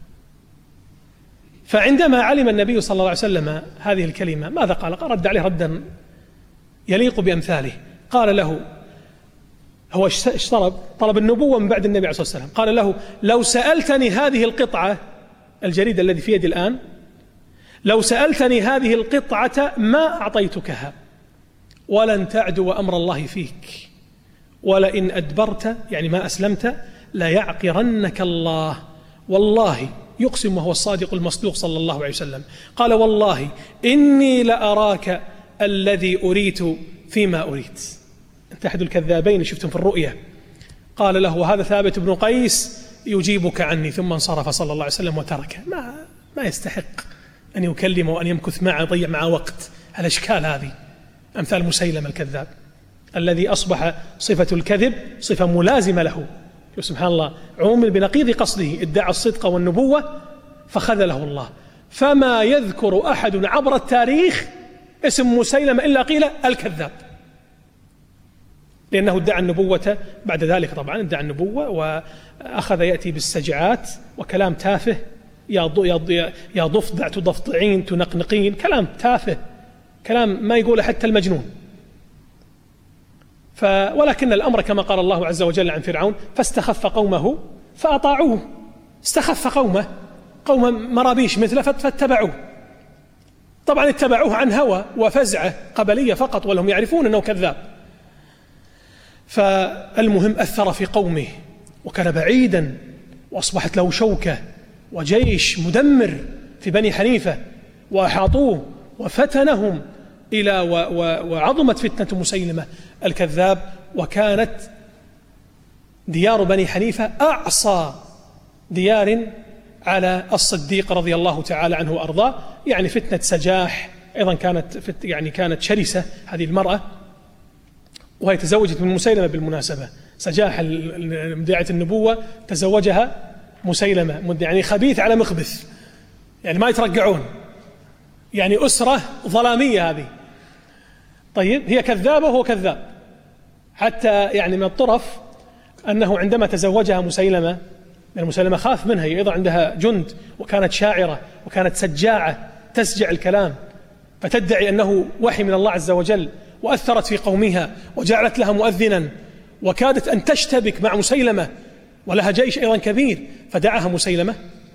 فعندما علم النبي صلى الله عليه وسلم هذه الكلمة ماذا قال؟ رد عليه ردا يليق بأمثاله. قال له، هو طلب النبوة من بعد النبي عليه الصلاة والسلام، قال له: لو سألتني هذه القطعة، الجريدة الذي في يدي الآن، لو سألتني هذه القطعة ما أعطيتكها، ولن تعدو أمر الله فيك، ولئن أدبرت يعني ما أسلمت لا يعقرنك الله. والله، يقسم وهو الصادق المصدوق صلى الله عليه وسلم، قال: والله إني لأراك الذي أريت فيما أريت. أنت أحد الكذابين شفتم في الرؤيا. قال له: هذا ثابت بن قيس يجيبك عني. ثم انصرف صلى الله عليه وسلم وتركه. ما يستحق أن يكلمه وأن يمكث معه يضيع معه وقت. الأشكال هذه أمثال مسيلمة الكذاب الذي أصبح صفة الكذب صفة ملازمة له. سبحان الله، عومل بنقيض قصده، ادعى الصدق والنبوة فخذله الله. فما يذكر أحد عبر التاريخ اسم مسيلمة إلا قيل الكذاب، لأنه ادعى النبوة بعد ذلك. طبعا ادعى النبوة وأخذ يأتي بالسجعات وكلام تافه، يا ضفدع تضفدعين تنقنقين، كلام تافه، كلام ما يقوله حتى المجنون. ولكن الأمر كما قال الله عز وجل عن فرعون: فاستخف قومه فأطاعوه. استخف قومه مرابيش مثله فاتبعوه. طبعا اتبعوه عن هوى وفزعة قبلية فقط، ولهم يعرفون أنه كذاب. فالمهم أثر في قومه وكان بعيدا، وأصبحت له شوكة وجيش مدمر في بني حنيفة، وأحاطوه وفتنهم إلى وعظمت فتنة مسيلمة الكذاب. وكانت ديار بني حنيفة أعصى ديار على الصديق رضي الله تعالى عنه وأرضاه. يعني فتنة سجاح أيضا كانت شرسة هذه المرأة، وهي تزوجت من مسيلمة بالمناسبة. سجاح مدعية النبوة تزوجها مسيلمة، يعني خبيث على مخبث، يعني ما يترقعون، يعني أسرة ظلامية هذه. طيب، هي كذابة وهو كذاب. حتى يعني من الطرف أنه عندما تزوجها مسيلمة، لأن مسيلمة خاف منها، هي أيضا عندها جند، وكانت شاعرة وكانت سجاعة تسجع الكلام، فتدعي أنه وحي من الله عز وجل، وأثرت في قومها وجعلت لها مؤذنا، وكادت أن تشتبك مع مسيلمة، ولها جيش أيضا كبير. فدعاها مسيلمة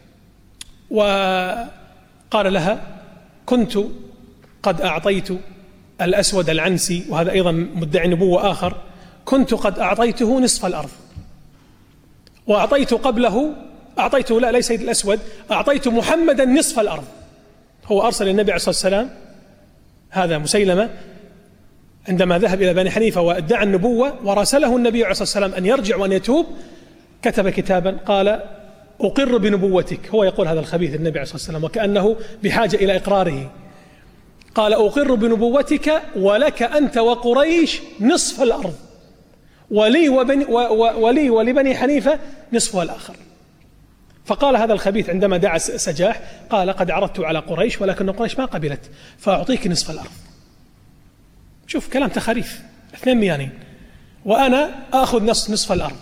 وقال لها: كنت قد أعطيت الأسود العنسي، وهذا أيضا مدعي نبوة آخر، كنت قد أعطيته نصف الأرض، وأعطيت قبله، أعطيته لا ليس الأسود، أعطيت محمدا نصف الأرض. هو أرسل النبي عليه الصلاة والسلام، هذا مسيلمة، عندما ذهب إلى بني حنيفة وادعى النبوة وراسله النبي عليه الصلاة والسلام أن يرجع وأن يتوب، كتب كتابا قال: أقر بنبوتك. هو يقول هذا الخبيث النبي عليه الصلاة والسلام، وكأنه بحاجة إلى إقراره. قال: أقر بنبوتك ولك أنت وقريش نصف الأرض، ولي ولبني حنيفة نصفها الآخر. فقال هذا الخبيث عندما دعا سجاح، قال: قد عرضت على قريش ولكن قريش ما قبلت، فأعطيك نصف الأرض. شوف كلام تخاريف، اثنين ميانين، وأنا آخذ نصف الأرض.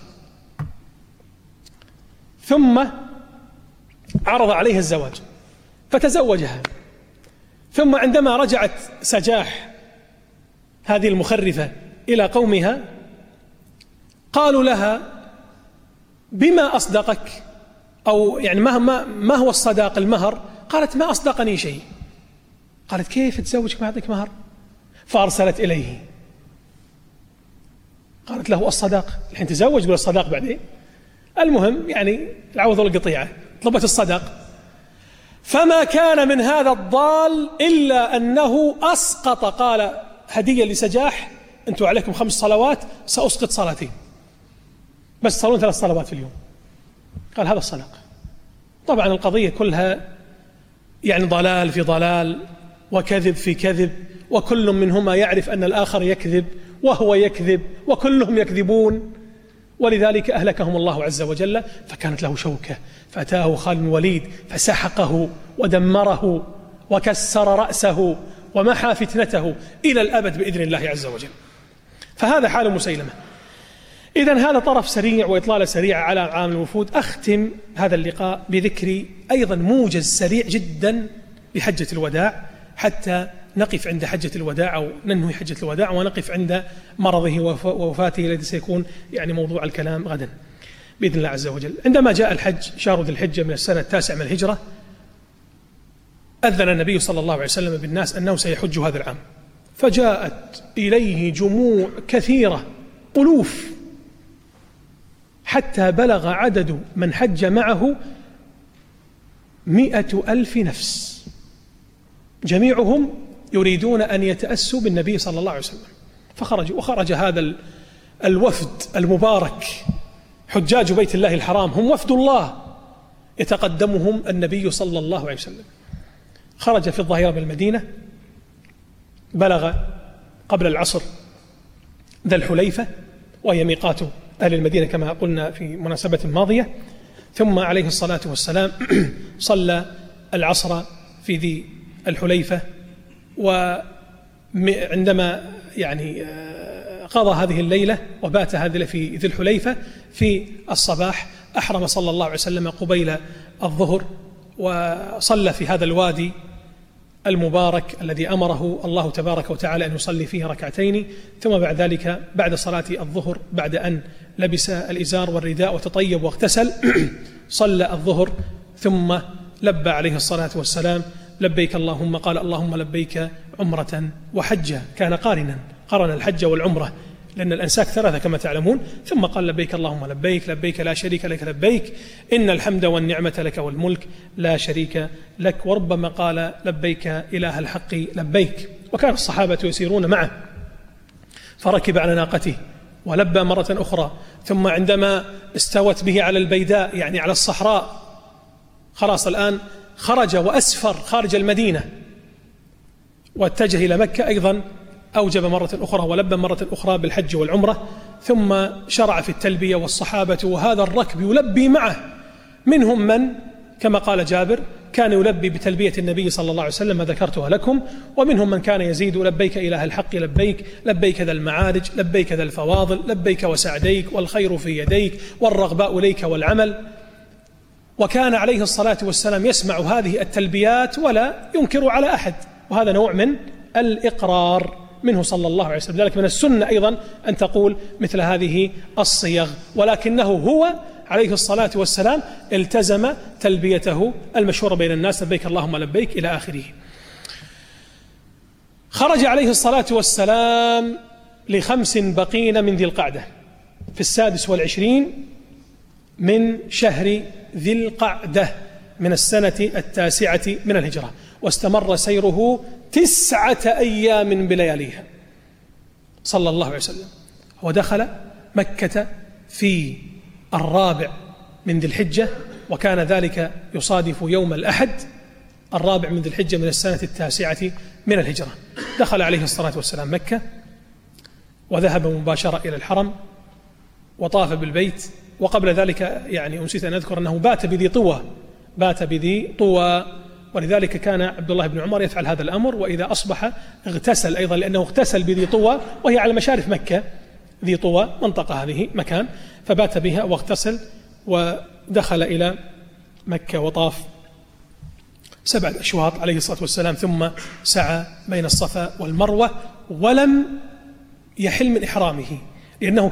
ثم عرض عليها الزواج فتزوجها. ثم عندما رجعت سجاح هذه المخرفة إلى قومها، قالوا لها: بما أصدقك؟ أو يعني ما هو الصداق المهر؟ قالت: ما أصدقني شيء. قالت: كيف تزوجك ما أعطيك مهر؟ فأرسلت إليه، قالت له: الصداق. الحين تزوج بلا الصداق بعدين. المهم يعني العوض والقطيعة، طلبت الصداق. فما كان من هذا الضال إلا أنه أسقط، قال هدية لسجاح: أنتم عليكم 5 صلوات، سأسقط صلاتين، بس تصلون 3 صلوات في اليوم. قال: هذا الصداق. طبعا القضية كلها يعني ضلال في ضلال وكذب في كذب، وكل منهما يعرف أن الآخر يكذب وهو يكذب وكلهم يكذبون، ولذلك أهلكهم الله عز وجل. فكانت له شوكة، فأتاه خالد بن الوليد فسحقه ودمره وكسر رأسه ومحى فتنته إلى الأبد بإذن الله عز وجل. فهذا حال مسيلمة. إذن هذا طرف سريع وإطلالة سريعة على عام الوفود. أختم هذا اللقاء بذكر أيضا موجز سريع جدا لحجة الوداع، حتى نقف عند حجة الوداع أو ننهي حجة الوداع ونقف عند مرضه ووفاته الذي سيكون يعني موضوع الكلام غدا بإذن الله عز وجل. عندما جاء الحج شهر ذي الحجة من السنة 9 من الهجرة، أذن النبي صلى الله عليه وسلم بالناس أنه سيحج هذا العام، فجاءت إليه جموع كثيرة ألوف، حتى بلغ عدد من حج معه 100,000 نفس، جميعهم يريدون أن يتأسوا بالنبي صلى الله عليه وسلم. فخرجوا، وخرج هذا الوفد المبارك حجاج بيت الله الحرام، هم وفد الله يتقدمهم النبي صلى الله عليه وسلم. خرج في الظهيرة من المدينة، بلغ قبل العصر ذا الحليفة وهي ميقات أهل المدينة كما قلنا في مناسبة ماضية، ثم عليه الصلاة والسلام صلى العصر في ذي الحليفة، وعندما يعني قضى هذه الليلة وبات هذه الليلة في ذي الحليفة، في الصباح أحرم صلى الله عليه وسلم قبيل الظهر، وصلى في هذا الوادي المبارك الذي أمره الله تبارك وتعالى أن يصلي فيه ركعتين. ثم بعد ذلك بعد صلاة الظهر، بعد أن لبس الإزار والرداء وتطيب واغتسل، صلى الظهر ثم لبى عليه الصلاة والسلام لبيك اللهم، قال اللهم لبيك عمرة وحجة، كان قارن الحج والعمرة لأن الأنساك 3 كما تعلمون، ثم قال لبيك اللهم لبيك، لبيك لا شريك لك لبيك، إن الحمد والنعمة لك والملك لا شريك لك، وربما قال لبيك إله الحق لبيك. وكان الصحابة يسيرون معه، فركب على ناقته ولبى مرة أخرى، ثم عندما استوت به على البيداء يعني على الصحراء، خلاص الآن خرج وأسفر خارج المدينة واتجه إلى مكة، أيضا أوجب مرة أخرى ولبى مرة أخرى بالحج والعمرة، ثم شرع في التلبية، والصحابة وهذا الركب يلبي معه، منهم من كما قال جابر كان يلبي بتلبية النبي صلى الله عليه وسلم ما ذكرتها لكم، ومنهم من كان يزيد لبيك إله الحق لبيك، لبيك ذا المعارج، لبيك ذا الفواضل، لبيك وسعديك، والخير في يديك، والرغباء إليك والعمل. وكان عليه الصلاة والسلام يسمع هذه التلبيات ولا ينكر على أحد، وهذا نوع من الإقرار منه صلى الله عليه وسلم. ذلك من السنة أيضا أن تقول مثل هذه الصيغ، ولكنه هو عليه الصلاة والسلام التزم تلبيته المشهورة بين الناس لبيك اللهم لبيك إلى آخره. خرج عليه الصلاة والسلام ل5 بقين من ذي القعدة في 26 من شهر ذي القعدة من السنة 9 من الهجرة، واستمر سيره 9 أيام بلياليها صلى الله عليه وسلم. ودخل مكة في 4 من ذي الحجة، وكان ذلك يصادف يوم الأحد 4 من ذي الحجة من السنة 9 من الهجرة. دخل عليه الصلاة والسلام مكة وذهب مباشرة إلى الحرم وطاف بالبيت. وقبل ذلك يعني أنسيت أن أذكر أنه بات بذي طوى، ولذلك كان عبد الله بن عمر يفعل هذا الأمر، وإذا أصبح اغتسل أيضا، لأنه اغتسل بذي طوى وهي على مشارف مكة، ذي طوى منطقة هذه مكان، فبات بها واغتسل ودخل إلى مكة وطاف 7 أشواط عليه الصلاة والسلام، ثم سعى بين الصفا والمروة، ولم يحل من إحرامه لأنه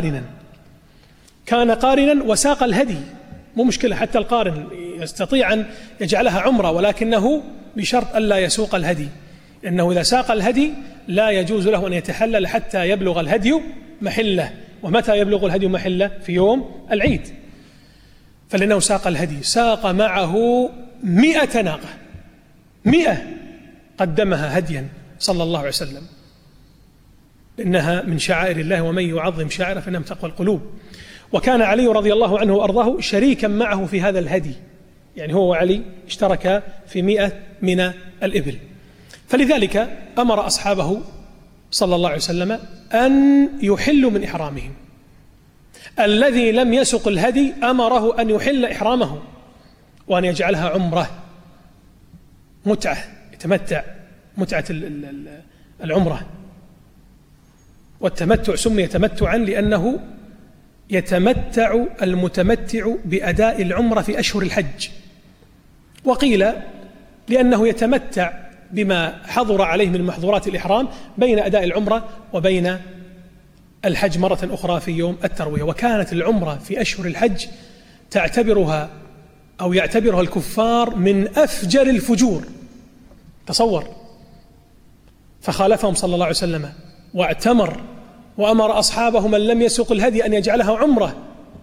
كان قارنا وساق الهدي. مو مشكلة، حتى القارن يستطيع أن يجعلها عمرة، ولكنه بشرط ألا يسوق الهدي، لأنه إذا ساق الهدي لا يجوز له أن يتحلل حتى يبلغ الهدي محله. ومتى يبلغ الهدي محله؟ في يوم العيد. فلأنه ساق الهدي، ساق معه 100 ناقة، 100 قدمها هديا صلى الله عليه وسلم، إنها من شعائر الله، ومن يعظم شعائره فإنها من تقوى القلوب. وكان علي رضي الله عنه وأرضاه شريكا معه في هذا الهدي، يعني هو وعلي اشتركا في 100 من الإبل. فلذلك أمر أصحابه صلى الله عليه وسلم أن يحلوا من إحرامهم. الذي لم يسق الهدي أمره أن يحل إحرامه وأن يجعلها عمرة متعة، يتمتع متعة العمرة. والتمتع سمي تمتعا لأنه يتمتع المتمتع بأداء العمرة في أشهر الحج، وقيل لأنه يتمتع بما حضر عليه من محظورات الإحرام بين أداء العمرة وبين الحج مرة أخرى في يوم التروية. وكانت العمرة في أشهر الحج يعتبرها الكفار من أفجر الفجور، تصور. فخالفهم صلى الله عليه وسلم واعتمر وأمر أصحابه من لم يسوق الهدي أن يجعلها عمرة،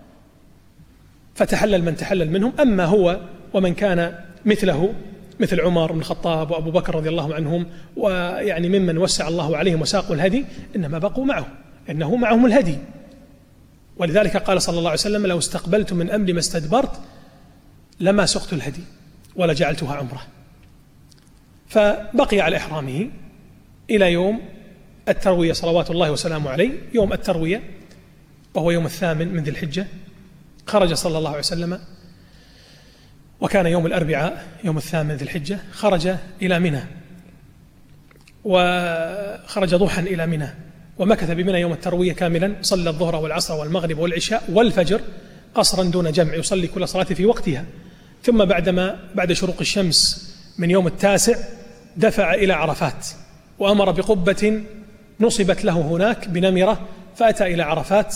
فتحلل من تحلل منهم. أما هو ومن كان مثله مثل عمر بن الخطاب وأبو بكر رضي الله عنهم، ويعني ممن وسع الله عليهم وساقوا الهدي، إنما بقوا معه، إنه معهم الهدي. ولذلك قال صلى الله عليه وسلم: لو استقبلت من أمري ما استدبرت لما سقت الهدي ولا جعلتها عمرة. فبقي على إحرامه إلى يوم التروية صلوات الله وسلامه عليه. يوم التروية وهو يوم 8 من ذي الحجة خرج صلى الله عليه وسلم، وكان يوم الأربعاء يوم 8 ذي الحجة، خرج إلى منى، وخرج ضحى إلى منى، ومكث بمنى يوم التروية كاملا، صلى الظهر والعصر والمغرب والعشاء والفجر قصرا دون جمع، يصلي كل صلاة في وقتها. ثم بعد شروق الشمس من يوم 9 دفع إلى عرفات، وأمر بقبة نصبت له هناك بنمرة، فأتى إلى عرفات.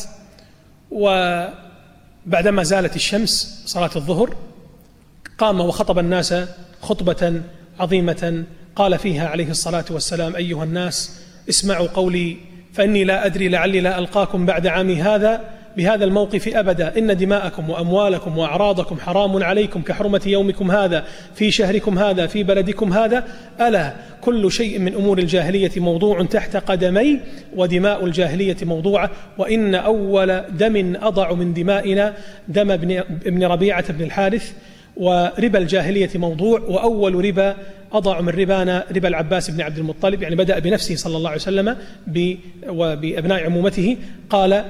وبعدما زالت الشمس صلاة الظهر قام وخطب الناس خطبة عظيمة قال فيها عليه الصلاة والسلام: أيها الناس اسمعوا قولي، فإني لا أدري لعلي لا ألقاكم بعد عامي هذا بهذا الموقف أبدا، إن دماءكم وأموالكم وأعراضكم حرام عليكم كحرمة يومكم هذا في شهركم هذا في بلدكم هذا، ألا كل شيء من أمور الجاهلية موضوع تحت قدمي، ودماء الجاهلية موضوعة، وإن أول دم أضع من دمائنا دم ابن ربيعة بن الحارث، وربا الجاهلية موضوع، وأول ربا أضع من ربانا ربا العباس بن عبد المطلب. يعني بدأ بنفسه صلى الله عليه وسلم وبأبناء عمومته. قال: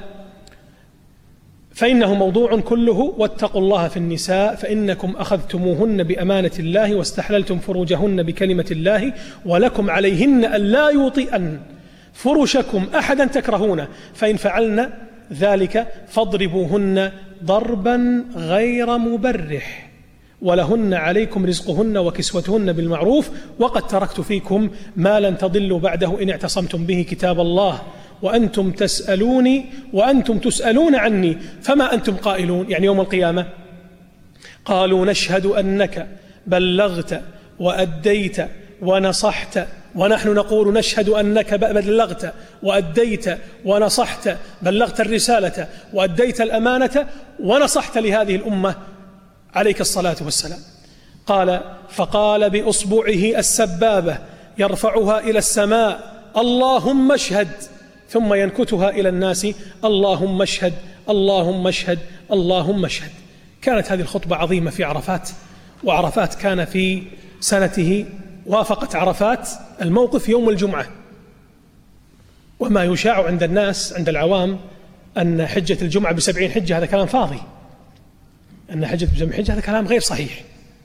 فإنه موضوع كله، واتقوا الله في النساء فإنكم أخذتموهن بأمانة الله واستحللتم فروجهن بكلمة الله، ولكم عليهن ألا يوطئن فرشكم أحدا تكرهونه، فإن فعلن ذلك فاضربوهن ضربا غير مبرح، ولهن عليكم رزقهن وكسوتهن بالمعروف، وقد تركت فيكم ما لن تضلوا بعده إن اعتصمتم به كتاب الله، وأنتم تسألوني وأنتم تسألون عني فما أنتم قائلون، يعني يوم القيامة. قالوا: نشهد أنك بلغت وأديت ونصحت، ونحن نقول: نشهد أنك بلغت وأديت ونصحت، بلغت الرسالة وأديت الأمانة ونصحت لهذه الأمة عليك الصلاة والسلام. قال: فقال بأصبعه السبابة يرفعها إلى السماء: اللهم اشهد، ثم ينكتها إلى الناس: اللهم اشهد اللهم اشهد اللهم اشهد. كانت هذه الخطبة عظيمة في عرفات، وعرفات كان في سنته وافقت عرفات الموقف يوم الجمعة. وما يشاع عند الناس عند العوام أن حجة الجمعة ب70 حجة، هذا كلام فاضي. أن حجة ب70 حجة هذا كلام غير صحيح.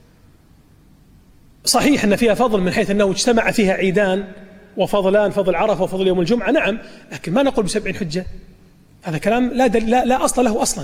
صحيح أن فيها فضل من حيث أنه اجتمع فيها عيدان وفضلان، فضل عرفة وفضل يوم الجمعة، نعم، لكن ما نقول ب70 حجة، هذا كلام لا أصل له أصلا.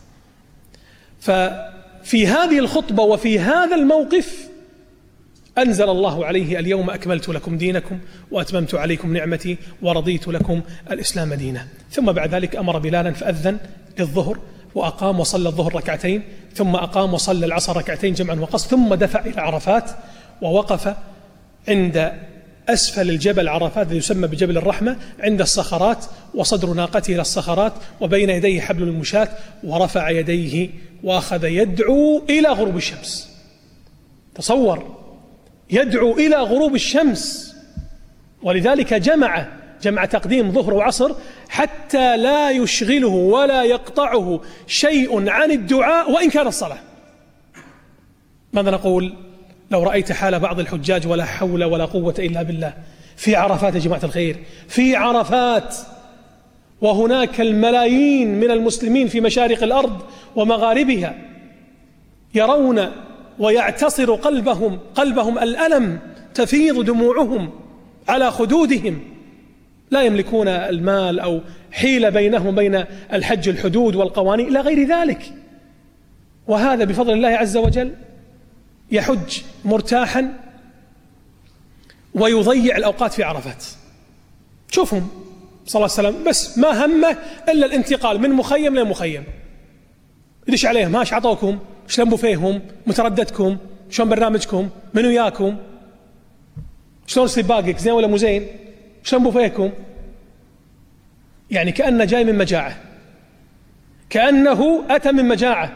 ففي هذه الخطبة وفي هذا الموقف أنزل الله عليه: اليوم أكملت لكم دينكم وأتممت عليكم نعمتي ورضيت لكم الإسلام دينا. ثم بعد ذلك أمر بلالا فأذن للظهر، وأقام وصلى الظهر ركعتين، ثم أقام وصلى العصر ركعتين جمعا وقصر، ثم دفع إلى عرفات ووقف عند أسفل الجبل عرفات الذي يسمى بجبل الرحمة، عند الصخرات، وصدر ناقته إلى الصخرات، وبين يديه حبل المشاة، ورفع يديه وأخذ يدعو إلى غروب الشمس. تصور، يدعو إلى غروب الشمس. ولذلك جمع تقديم ظهر وعصر حتى لا يشغله ولا يقطعه شيء عن الدعاء وإن كان الصلاة. ماذا نقول لو رأيت حال بعض الحجاج؟ ولا حول ولا قوة إلا بالله، في عرفات يا جماعة الخير، في عرفات، وهناك الملايين من المسلمين في مشارق الأرض ومغاربها يرون ويعتصر قلبهم الألم، تفيض دموعهم على خدودهم، لا يملكون المال أو حيلة بينهم وبين الحج الحدود والقوانين إلى غير ذلك. وهذا بفضل الله عز وجل يحج مرتاحا ويضيع الأوقات في عرفات. شوفهم صلى الله عليه وسلم بس ما همه إلا الانتقال من مخيم لمخيم. يدش عليهم: هاش عطوكم؟ شلون بوفيهم؟ مترددكم؟ شلون برنامجكم؟ من وياكم؟ شلون سباقك؟ زين ولا مو زين؟ شلون بوفيكم؟ يعني كأنه جاي من مجاعة، كأنه أتى من مجاعة،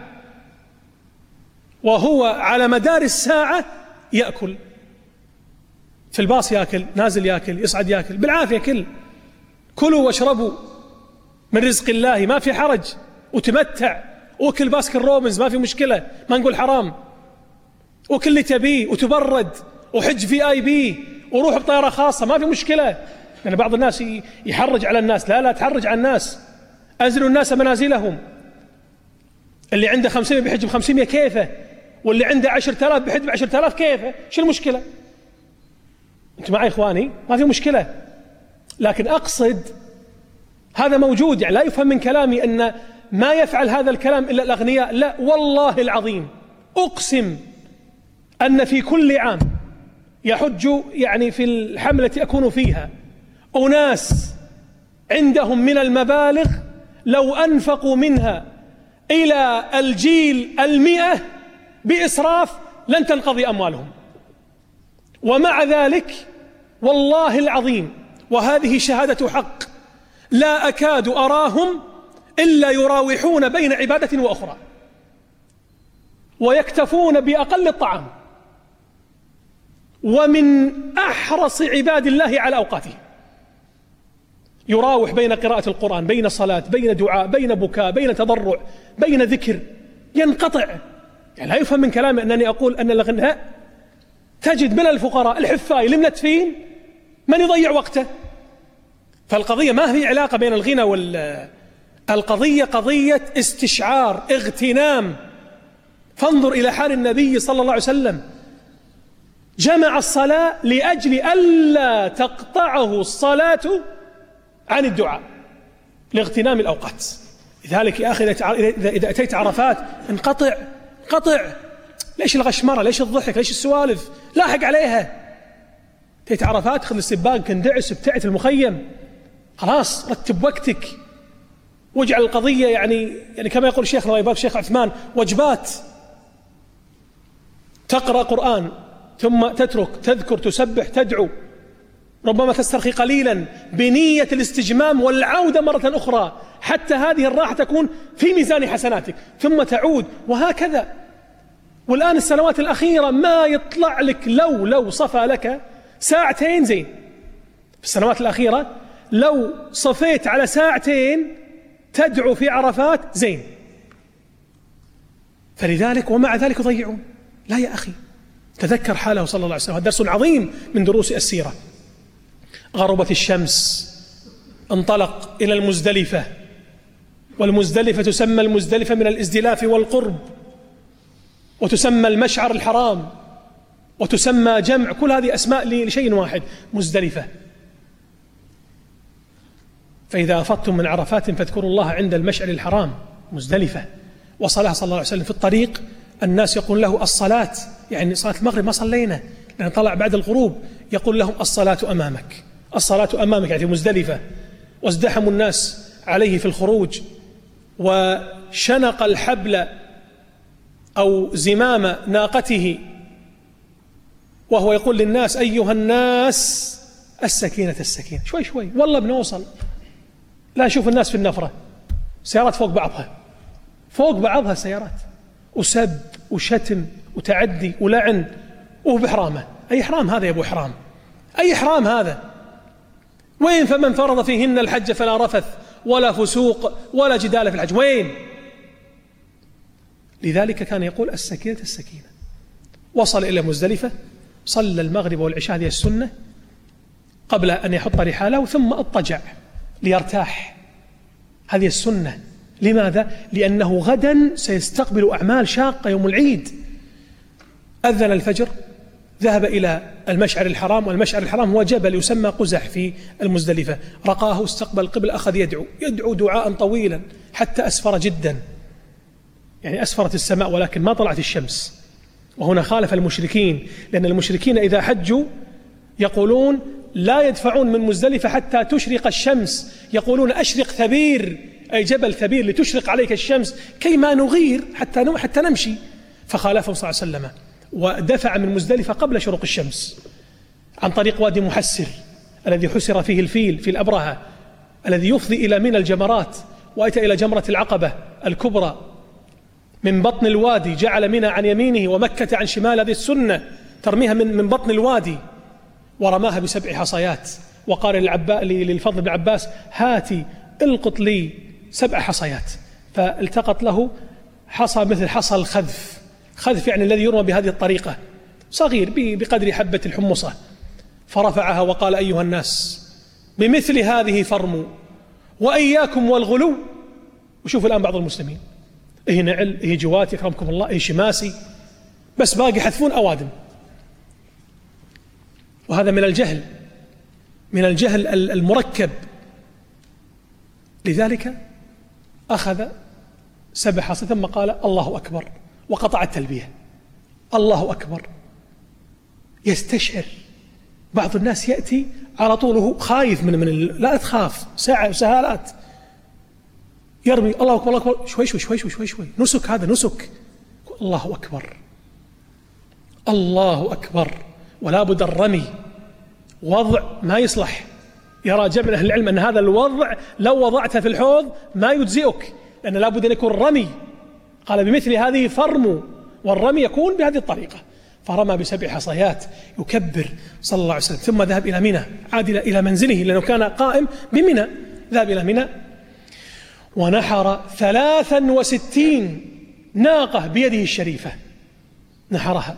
وهو على مدار الساعة يأكل في الباص، يأكل نازل، يأكل يصعد، يأكل بالعافية. كلوا واشربوا من رزق الله ما في حرج، وتمتع، وكل باسكن روبنز ما في مشكلة، ما نقول حرام، وكل اللي تبيه، وتبرد، وحج VIP، وروح بطيارة خاصة ما في مشكلة. يعني بعض الناس يحرج على الناس، لا تحرج على الناس، أنزلوا الناس منازلهم. اللي عنده 500 بيحج ب500 كيفه، واللي عنده 10,000 بيحج ب10,000 كيفه. شو المشكلة؟ أنت معي إخواني؟ ما في مشكلة. لكن أقصد هذا موجود، يعني لا يفهم من كلامي أن ما يفعل هذا الكلام إلا الأغنياء، لا والله العظيم أقسم أن في كل عام يحج، يعني في الحملة التي أكون فيها، أناس عندهم من المبالغ لو أنفقوا منها إلى الجيل 100 بإسراف لن تنقضي أموالهم. ومع ذلك والله العظيم، وهذه شهادة حق، لا أكاد أراهم إلا يراوحون بين عبادة وأخرى، ويكتفون بأقل الطعام، ومن أحرص عباد الله على أوقاته. يراوح بين قراءة القرآن، بين صلاة، بين دعاء، بين بكاء، بين تضرع، بين ذكر، ينقطع. يعني لا يفهم من كلامي أنني أقول أن الغناء تجد من الفقراء الحفاي المنتفين من يضيع وقته. فالقضية ما هي علاقة بين الغنى القضية قضية استشعار، اغتنام. فانظر إلى حال النبي صلى الله عليه وسلم، جمع الصلاة لأجل ألا تقطعه الصلاة عن الدعاء لاغتنام الأوقات. لذلك يا أخي إذا أتيت عرفات انقطع، ليش الغشمرة؟ ليش الضحك؟ ليش السوالف؟ لاحق عليها. أتيت عرفات خذ السباق، كندعس، ابتعت المخيم، خلاص رتب وقتك، واجعل القضية يعني كما يقول شيخنا الله يبارك الشيخ عثمان، وجبات. تقرأ قرآن ثم تترك، تذكر، تسبح، تدعو، ربما تسترخي قليلا بنية الاستجمام والعودة مرة أخرى، حتى هذه الراحة تكون في ميزان حسناتك، ثم تعود، وهكذا. والآن السنوات الأخيرة ما يطلع لك لو صفى لك ساعتين زين. في السنوات الأخيرة لو صفيت على ساعتين تدعو في عرفات زين. فلذلك ومع ذلك يضيعون. لا يا أخي، تذكر حاله صلى الله عليه وسلم. هذا درس عظيم من دروس السيرة. غربت الشمس، انطلق إلى المزدلفة، والمزدلفة تسمى المزدلفة من الازدلاف والقرب، وتسمى المشعر الحرام، وتسمى جمع، كل هذه أسماء لشيء واحد، مزدلفة. فإذا أفضتم من عرفات فاذكروا الله عند المشعر الحرام، مزدلفة. وصلى صلى الله عليه وسلم في الطريق، الناس يقول له الصلاة، يعني صلاة المغرب ما صلينا لأن طلع بعد الغروب، يقول لهم الصلاة أمامك، الصلاة أمامك، يعني في مزدلفة. وازدحموا الناس عليه في الخروج، وشنق الحبل أو زمام ناقته وهو يقول للناس أيها الناس السكينة السكينة، شوي شوي والله بنوصل. لا نشوف الناس في النفرة، سيارات فوق بعضها سيارات، وسب وشتم وتعدي ولعن، وهو بحرامه. أي حرام هذا يا أبو حرام؟ أي حرام هذا؟ وين فمن فرض فيهن الحج فلا رفث ولا فسوق ولا جدال في الحج، وين؟ لذلك كان يقول السكينة السكينة. وصل إلى مزدلفة، صلى المغرب والعشاء، هذه السنة، قبل أن يحط رحاله، ثم اضطجع ليرتاح، هذه السنة. لماذا؟ لأنه غدا سيستقبل أعمال شاقة يوم العيد. أذن الفجر، ذهب إلى المشعر الحرام، والمشعر الحرام هو جبل يسمى قزح في المزدلفة، رقاه استقبل القبلة، أخذ يدعو دعاء طويلا حتى أسفر جدا، يعني أسفرت السماء ولكن ما طلعت الشمس. وهنا خالف المشركين، لأن المشركين إذا حجوا يقولون لا يدفعون من مزدلفة حتى تشرق الشمس، يقولون أشرق ثبير، أي جبل ثبير لتشرق عليك الشمس كيما نغير حتى نمشي. فخالفهم صلى الله عليه وسلم ودفع من مزدلفة قبل شروق الشمس عن طريق وادي محسر الذي حسر فيه الفيل في الأبرهة، الذي يفضي إلى منى الجمرات، وأتى إلى جمرة العقبة الكبرى من بطن الوادي، جعل منى عن يمينه ومكة عن شمال، هذه السنة ترميها من بطن الوادي، ورماها ب7 حصيات، وقال للفضل بن عباس هاتي القط لي 7 حصيات، فالتقط له حصى مثل حصى الخذف، خذف يعني الذي يرمى بهذه الطريقة، صغير بقدر حبة الحمصة، فرفعها وقال أيها الناس بمثل هذه فرموا وإياكم والغلو. وشوف الآن بعض المسلمين إيه نعل، إيه جوات يكرمكم الله، إيه شماسي، بس باقي يحذفون أوادم. وهذا من الجهل المركب. لذلك أخذ 7 حصى ثم قال الله أكبر وقطع التلبية. الله أكبر يستشعر. بعض الناس يأتي على طوله خايف من لا تخاف، سهالات، يرمي الله أكبر الله أكبر، شوي شوي شوي شوي شوي شوي، نسك، هذا نسك. الله أكبر الله أكبر. ولا بد الرمي وضع ما يصلح. يرى جمع أهل العلم أن هذا الوضع لو وضعته في الحوض ما يجزئك، لأن لا بد أن يكون رمي. قال بمثل هذه فرموا، والرمي يكون بهذه الطريقة. فرمى ب7 حصيات يكبر صلى الله عليه وسلم، ثم ذهب إلى منى، عاد إلى منزله لأنه كان قائم بمنى، ذهب إلى منى ونحر 63 ناقة بيده الشريفة، نحرها،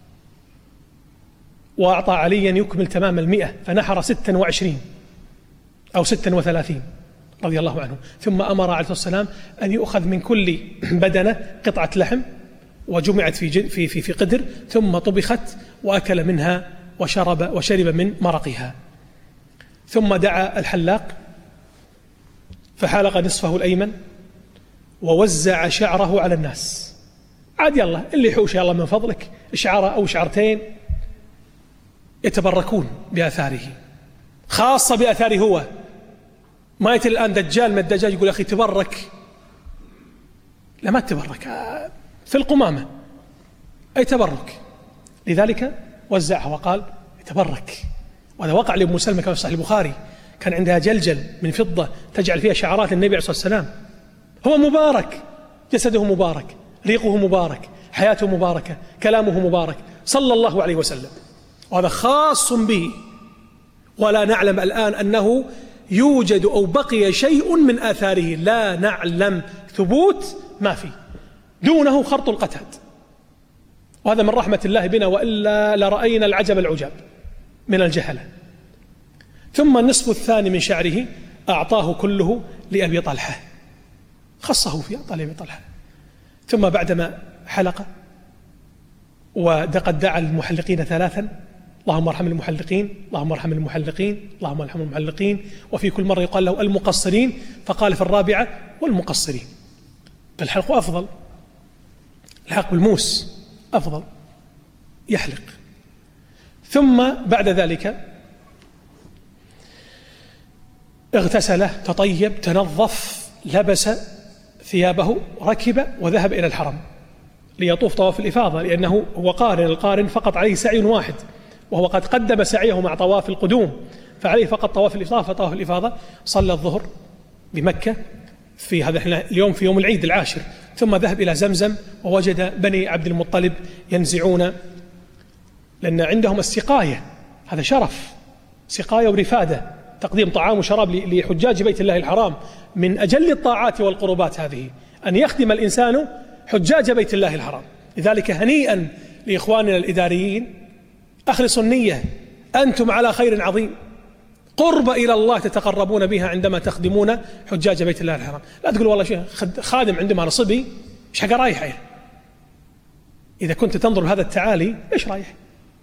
وأعطى عليا يكمل تمام 100، فنحر 26 أو 36 رضي الله عنه. ثم أمر عليه الصلاة والسلام أن يؤخذ من كل بدنة قطعة لحم وجمعت في قدر، ثم طبخت وأكل منها وشرب من مرقها. ثم دعا الحلاق فحلق نصفه الأيمن ووزع شعره على الناس. عاد يلا اللي يحوش يلا من فضلك شعرة أو شعرتين، يتبركون بآثاره، خاصة بآثاره هو. ما يأتي الآن دجال من الدجاج يقول أخي تبرك، لا ما تبرك في القمامة أي تبرك. لذلك وزعها وقال تبرك. وهذا وقع لأم سلمة كما في صحيح البخاري، كان عندها جلجل من فضة تجعل فيها شعارات النبي عليه الصلاة والسلام. هو مبارك، جسده مبارك، ريقه مبارك، حياته مباركة، كلامه مبارك صلى الله عليه وسلم، وهذا خاص به. ولا نعلم الآن أنه يوجد أو بقي شيء من آثاره، لا نعلم ثبوت ما فيه، دونه خرط القتاد. وهذا من رحمة الله بنا، وإلا لرأينا العجب العجاب من الجهلة. ثم النصف الثاني من شعره أعطاه كله لأبي طلحة، خصه في أعطاه لأبي طلحة. ثم بعدما حلق وقد دعا المحلقين 3، اللهم ارحم المحلقين، اللهم ارحم المحلقين، اللهم ارحم المحلقين. وفي كل مرة يقال له المقصرين، فقال في الرابعة والمقصرين. فالحلق أفضل، الحلق بالموس أفضل، يحلق. ثم بعد ذلك اغتسل، تطيب، تنظف، لبس ثيابه، ركب وذهب إلى الحرم ليطوف طواف الإفاضة، لأنه هو قارن، القارن فقط عليه سعي واحد، وهو قد قدم سعيه مع طواف القدوم، فعليه فقط طواف الإفاضة. فطواف الإفاضة صلى الظهر بمكة في هذا اليوم، في يوم العيد 10، ثم ذهب إلى زمزم ووجد بني عبد المطلب ينزعون، لأن عندهم السقاية، هذا شرف، سقاية ورفادة، تقديم طعام وشراب لحجاج بيت الله الحرام. من أجل الطاعات والقربات هذه أن يخدم الإنسان حجاج بيت الله الحرام. لذلك هنيئا لإخواننا الإداريين، أخلصوا النية، أنتم على خير عظيم، قرب إلى الله تتقربون بها عندما تخدمون حجاج بيت الله الحرام. لا تقول والله شيء خادم عندما نصبي إيش حق رايح. إذا كنت تنظر بهذا التعالي إيش رايح؟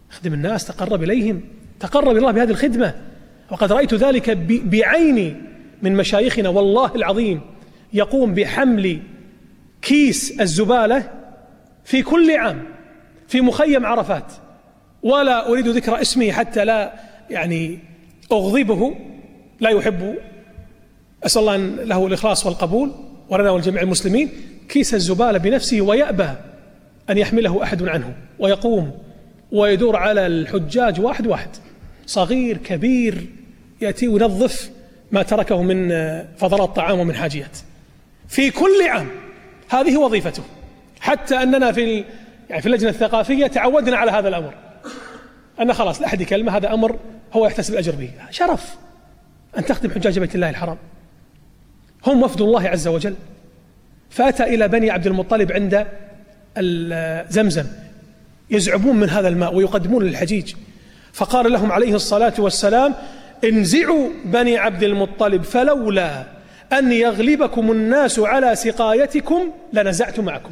خدم الناس، تقرب إليهم، تقرب إلى الله بهذه الخدمة. وقد رأيت ذلك بعيني من مشايخنا والله العظيم، يقوم بحمل كيس الزبالة في كل عام في مخيم عرفات، ولا أريد ذكر اسمه حتى لا أغضبه، لا يحب، أسأل الله له الإخلاص والقبول ولنا والجميع المسلمين، كيس الزبالة بنفسه، ويأبى أن يحمله أحد عنه، ويقوم ويدور على الحجاج واحد واحد، صغير كبير، يأتي وينظف ما تركه من فضلات طعام ومن حاجيات في كل عام. هذه وظيفته، حتى أننا في اللجنة الثقافية تعودنا على هذا الأمر، أن خلاص لا أحد يكلمه، هذا أمر هو يحتسب الأجر به. شرف أن تخدم حجاج بيت الله الحرام، هم وفد الله عز وجل. فأتى إلى بني عبد المطلب عند زمزم يزعبون من هذا الماء ويقدمون للحجيج، فقال لهم عليه الصلاة والسلام: انزعوا بني عبد المطلب، فلولا أن يغلبكم الناس على سقايتكم لنزعت معكم.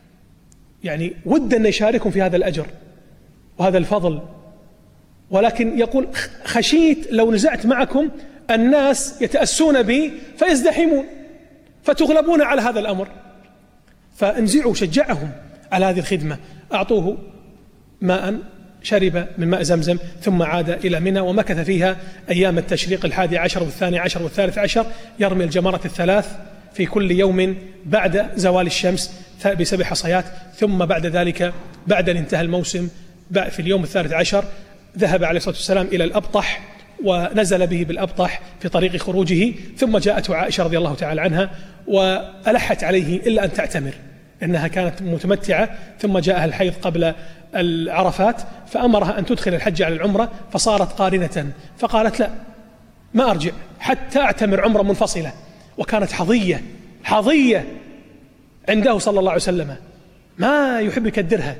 ود أن يشاركهم في هذا الأجر وهذا الفضل، ولكن يقول: خشيت لو نزعت معكم الناس يتأسون بي فيزدحمون فتغلبون على هذا الأمر. فانزعوا، شجعهم على هذه الخدمة، أعطوه ماء، شرب من ماء زمزم، ثم عاد إلى منى، ومكث فيها أيام التشريق 11 و12 و13، يرمي الجمرة الثلاث في كل يوم بعد زوال الشمس ب7 حصيات. ثم بعد ذلك، بعد أن انتهى الموسم في اليوم 13، ذهب عليه الصلاة والسلام إلى الأبطح، ونزل به بالأبطح في طريق خروجه. ثم جاءته عائشة رضي الله تعالى عنها وألحت عليه إلا أن تعتمر، إنها كانت متمتعة، ثم جاءها الحيض قبل العرفات، فأمرها أن تدخل الحج على العمرة، فصارت قارنة، فقالت: لا، ما أرجع حتى أعتمر عمرة منفصلة. وكانت حظية عنده صلى الله عليه وسلم، ما يحب يكدرها.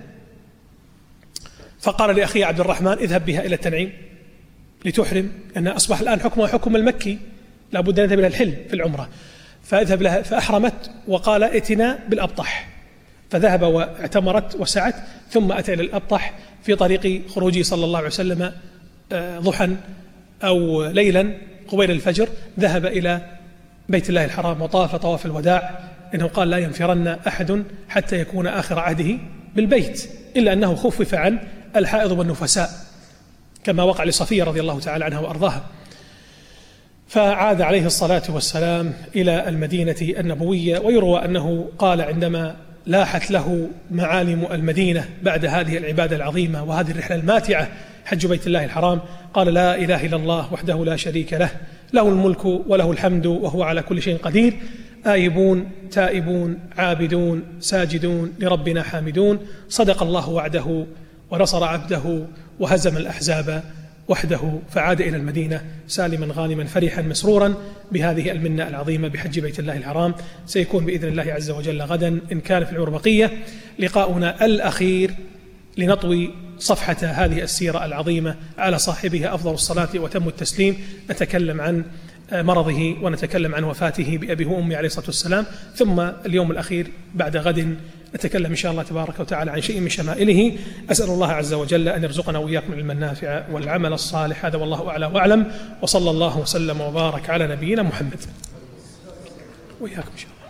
فقال لأخي عبد الرحمن: اذهب بها إلى التنعيم لتحرم، لأن أصبح الآن حكمها حكم المكي، لا بد أن يذهب إلى الحل في العمرة. فاذهب لها، فأحرمت وقال: ائتنا بالأبطح، فذهب واعتمرت وسعت، ثم أتى إلى الأبطح في طريق خروجه صلى الله عليه وسلم ضحى أو ليلا قبيل الفجر، ذهب إلى بيت الله الحرام وطاف طواف الوداع، إنه قال: لا ينفرن أحد حتى يكون آخر عهده بالبيت، إلا أنه خفف عن الحائض والنفساء كما وقع لصفية رضي الله تعالى عنها وأرضاها. فعاد عليه الصلاة والسلام إلى المدينة النبوية، ويروى أنه قال عندما لاحت له معالم المدينة بعد هذه العبادة العظيمة وهذه الرحلة الماتعة حج بيت الله الحرام، قال: لا إله إلا الله وحده لا شريك له، له الملك وله الحمد وهو على كل شيء قدير، آيبون تائبون عابدون ساجدون لربنا حامدون، صدق الله وعده ونصر عبده وهزم الأحزاب وحده. فعاد إلى المدينة سالما غانما فرحا مسرورا بهذه المنة العظيمة بحج بيت الله الحرام. سيكون بإذن الله عز وجل غدا إن كان في العمر بقية لقاؤنا الأخير لنطوي صفحة هذه السيرة العظيمة على صاحبها أفضل الصلاة وتم التسليم. نتكلم عن مرضه ونتكلم عن وفاته بأبيه وأمي عليه الصلاة والسلام، ثم اليوم الأخير بعد غد نتكلم إن شاء الله تبارك وتعالى عن شيء من شمائله. أسأل الله عز وجل أن يرزقنا وإياكم العلم النافع والعمل الصالح. هذا والله أعلى وأعلم، وصلى الله وسلم وبارك على نبينا محمد وإياكم إن شاء الله.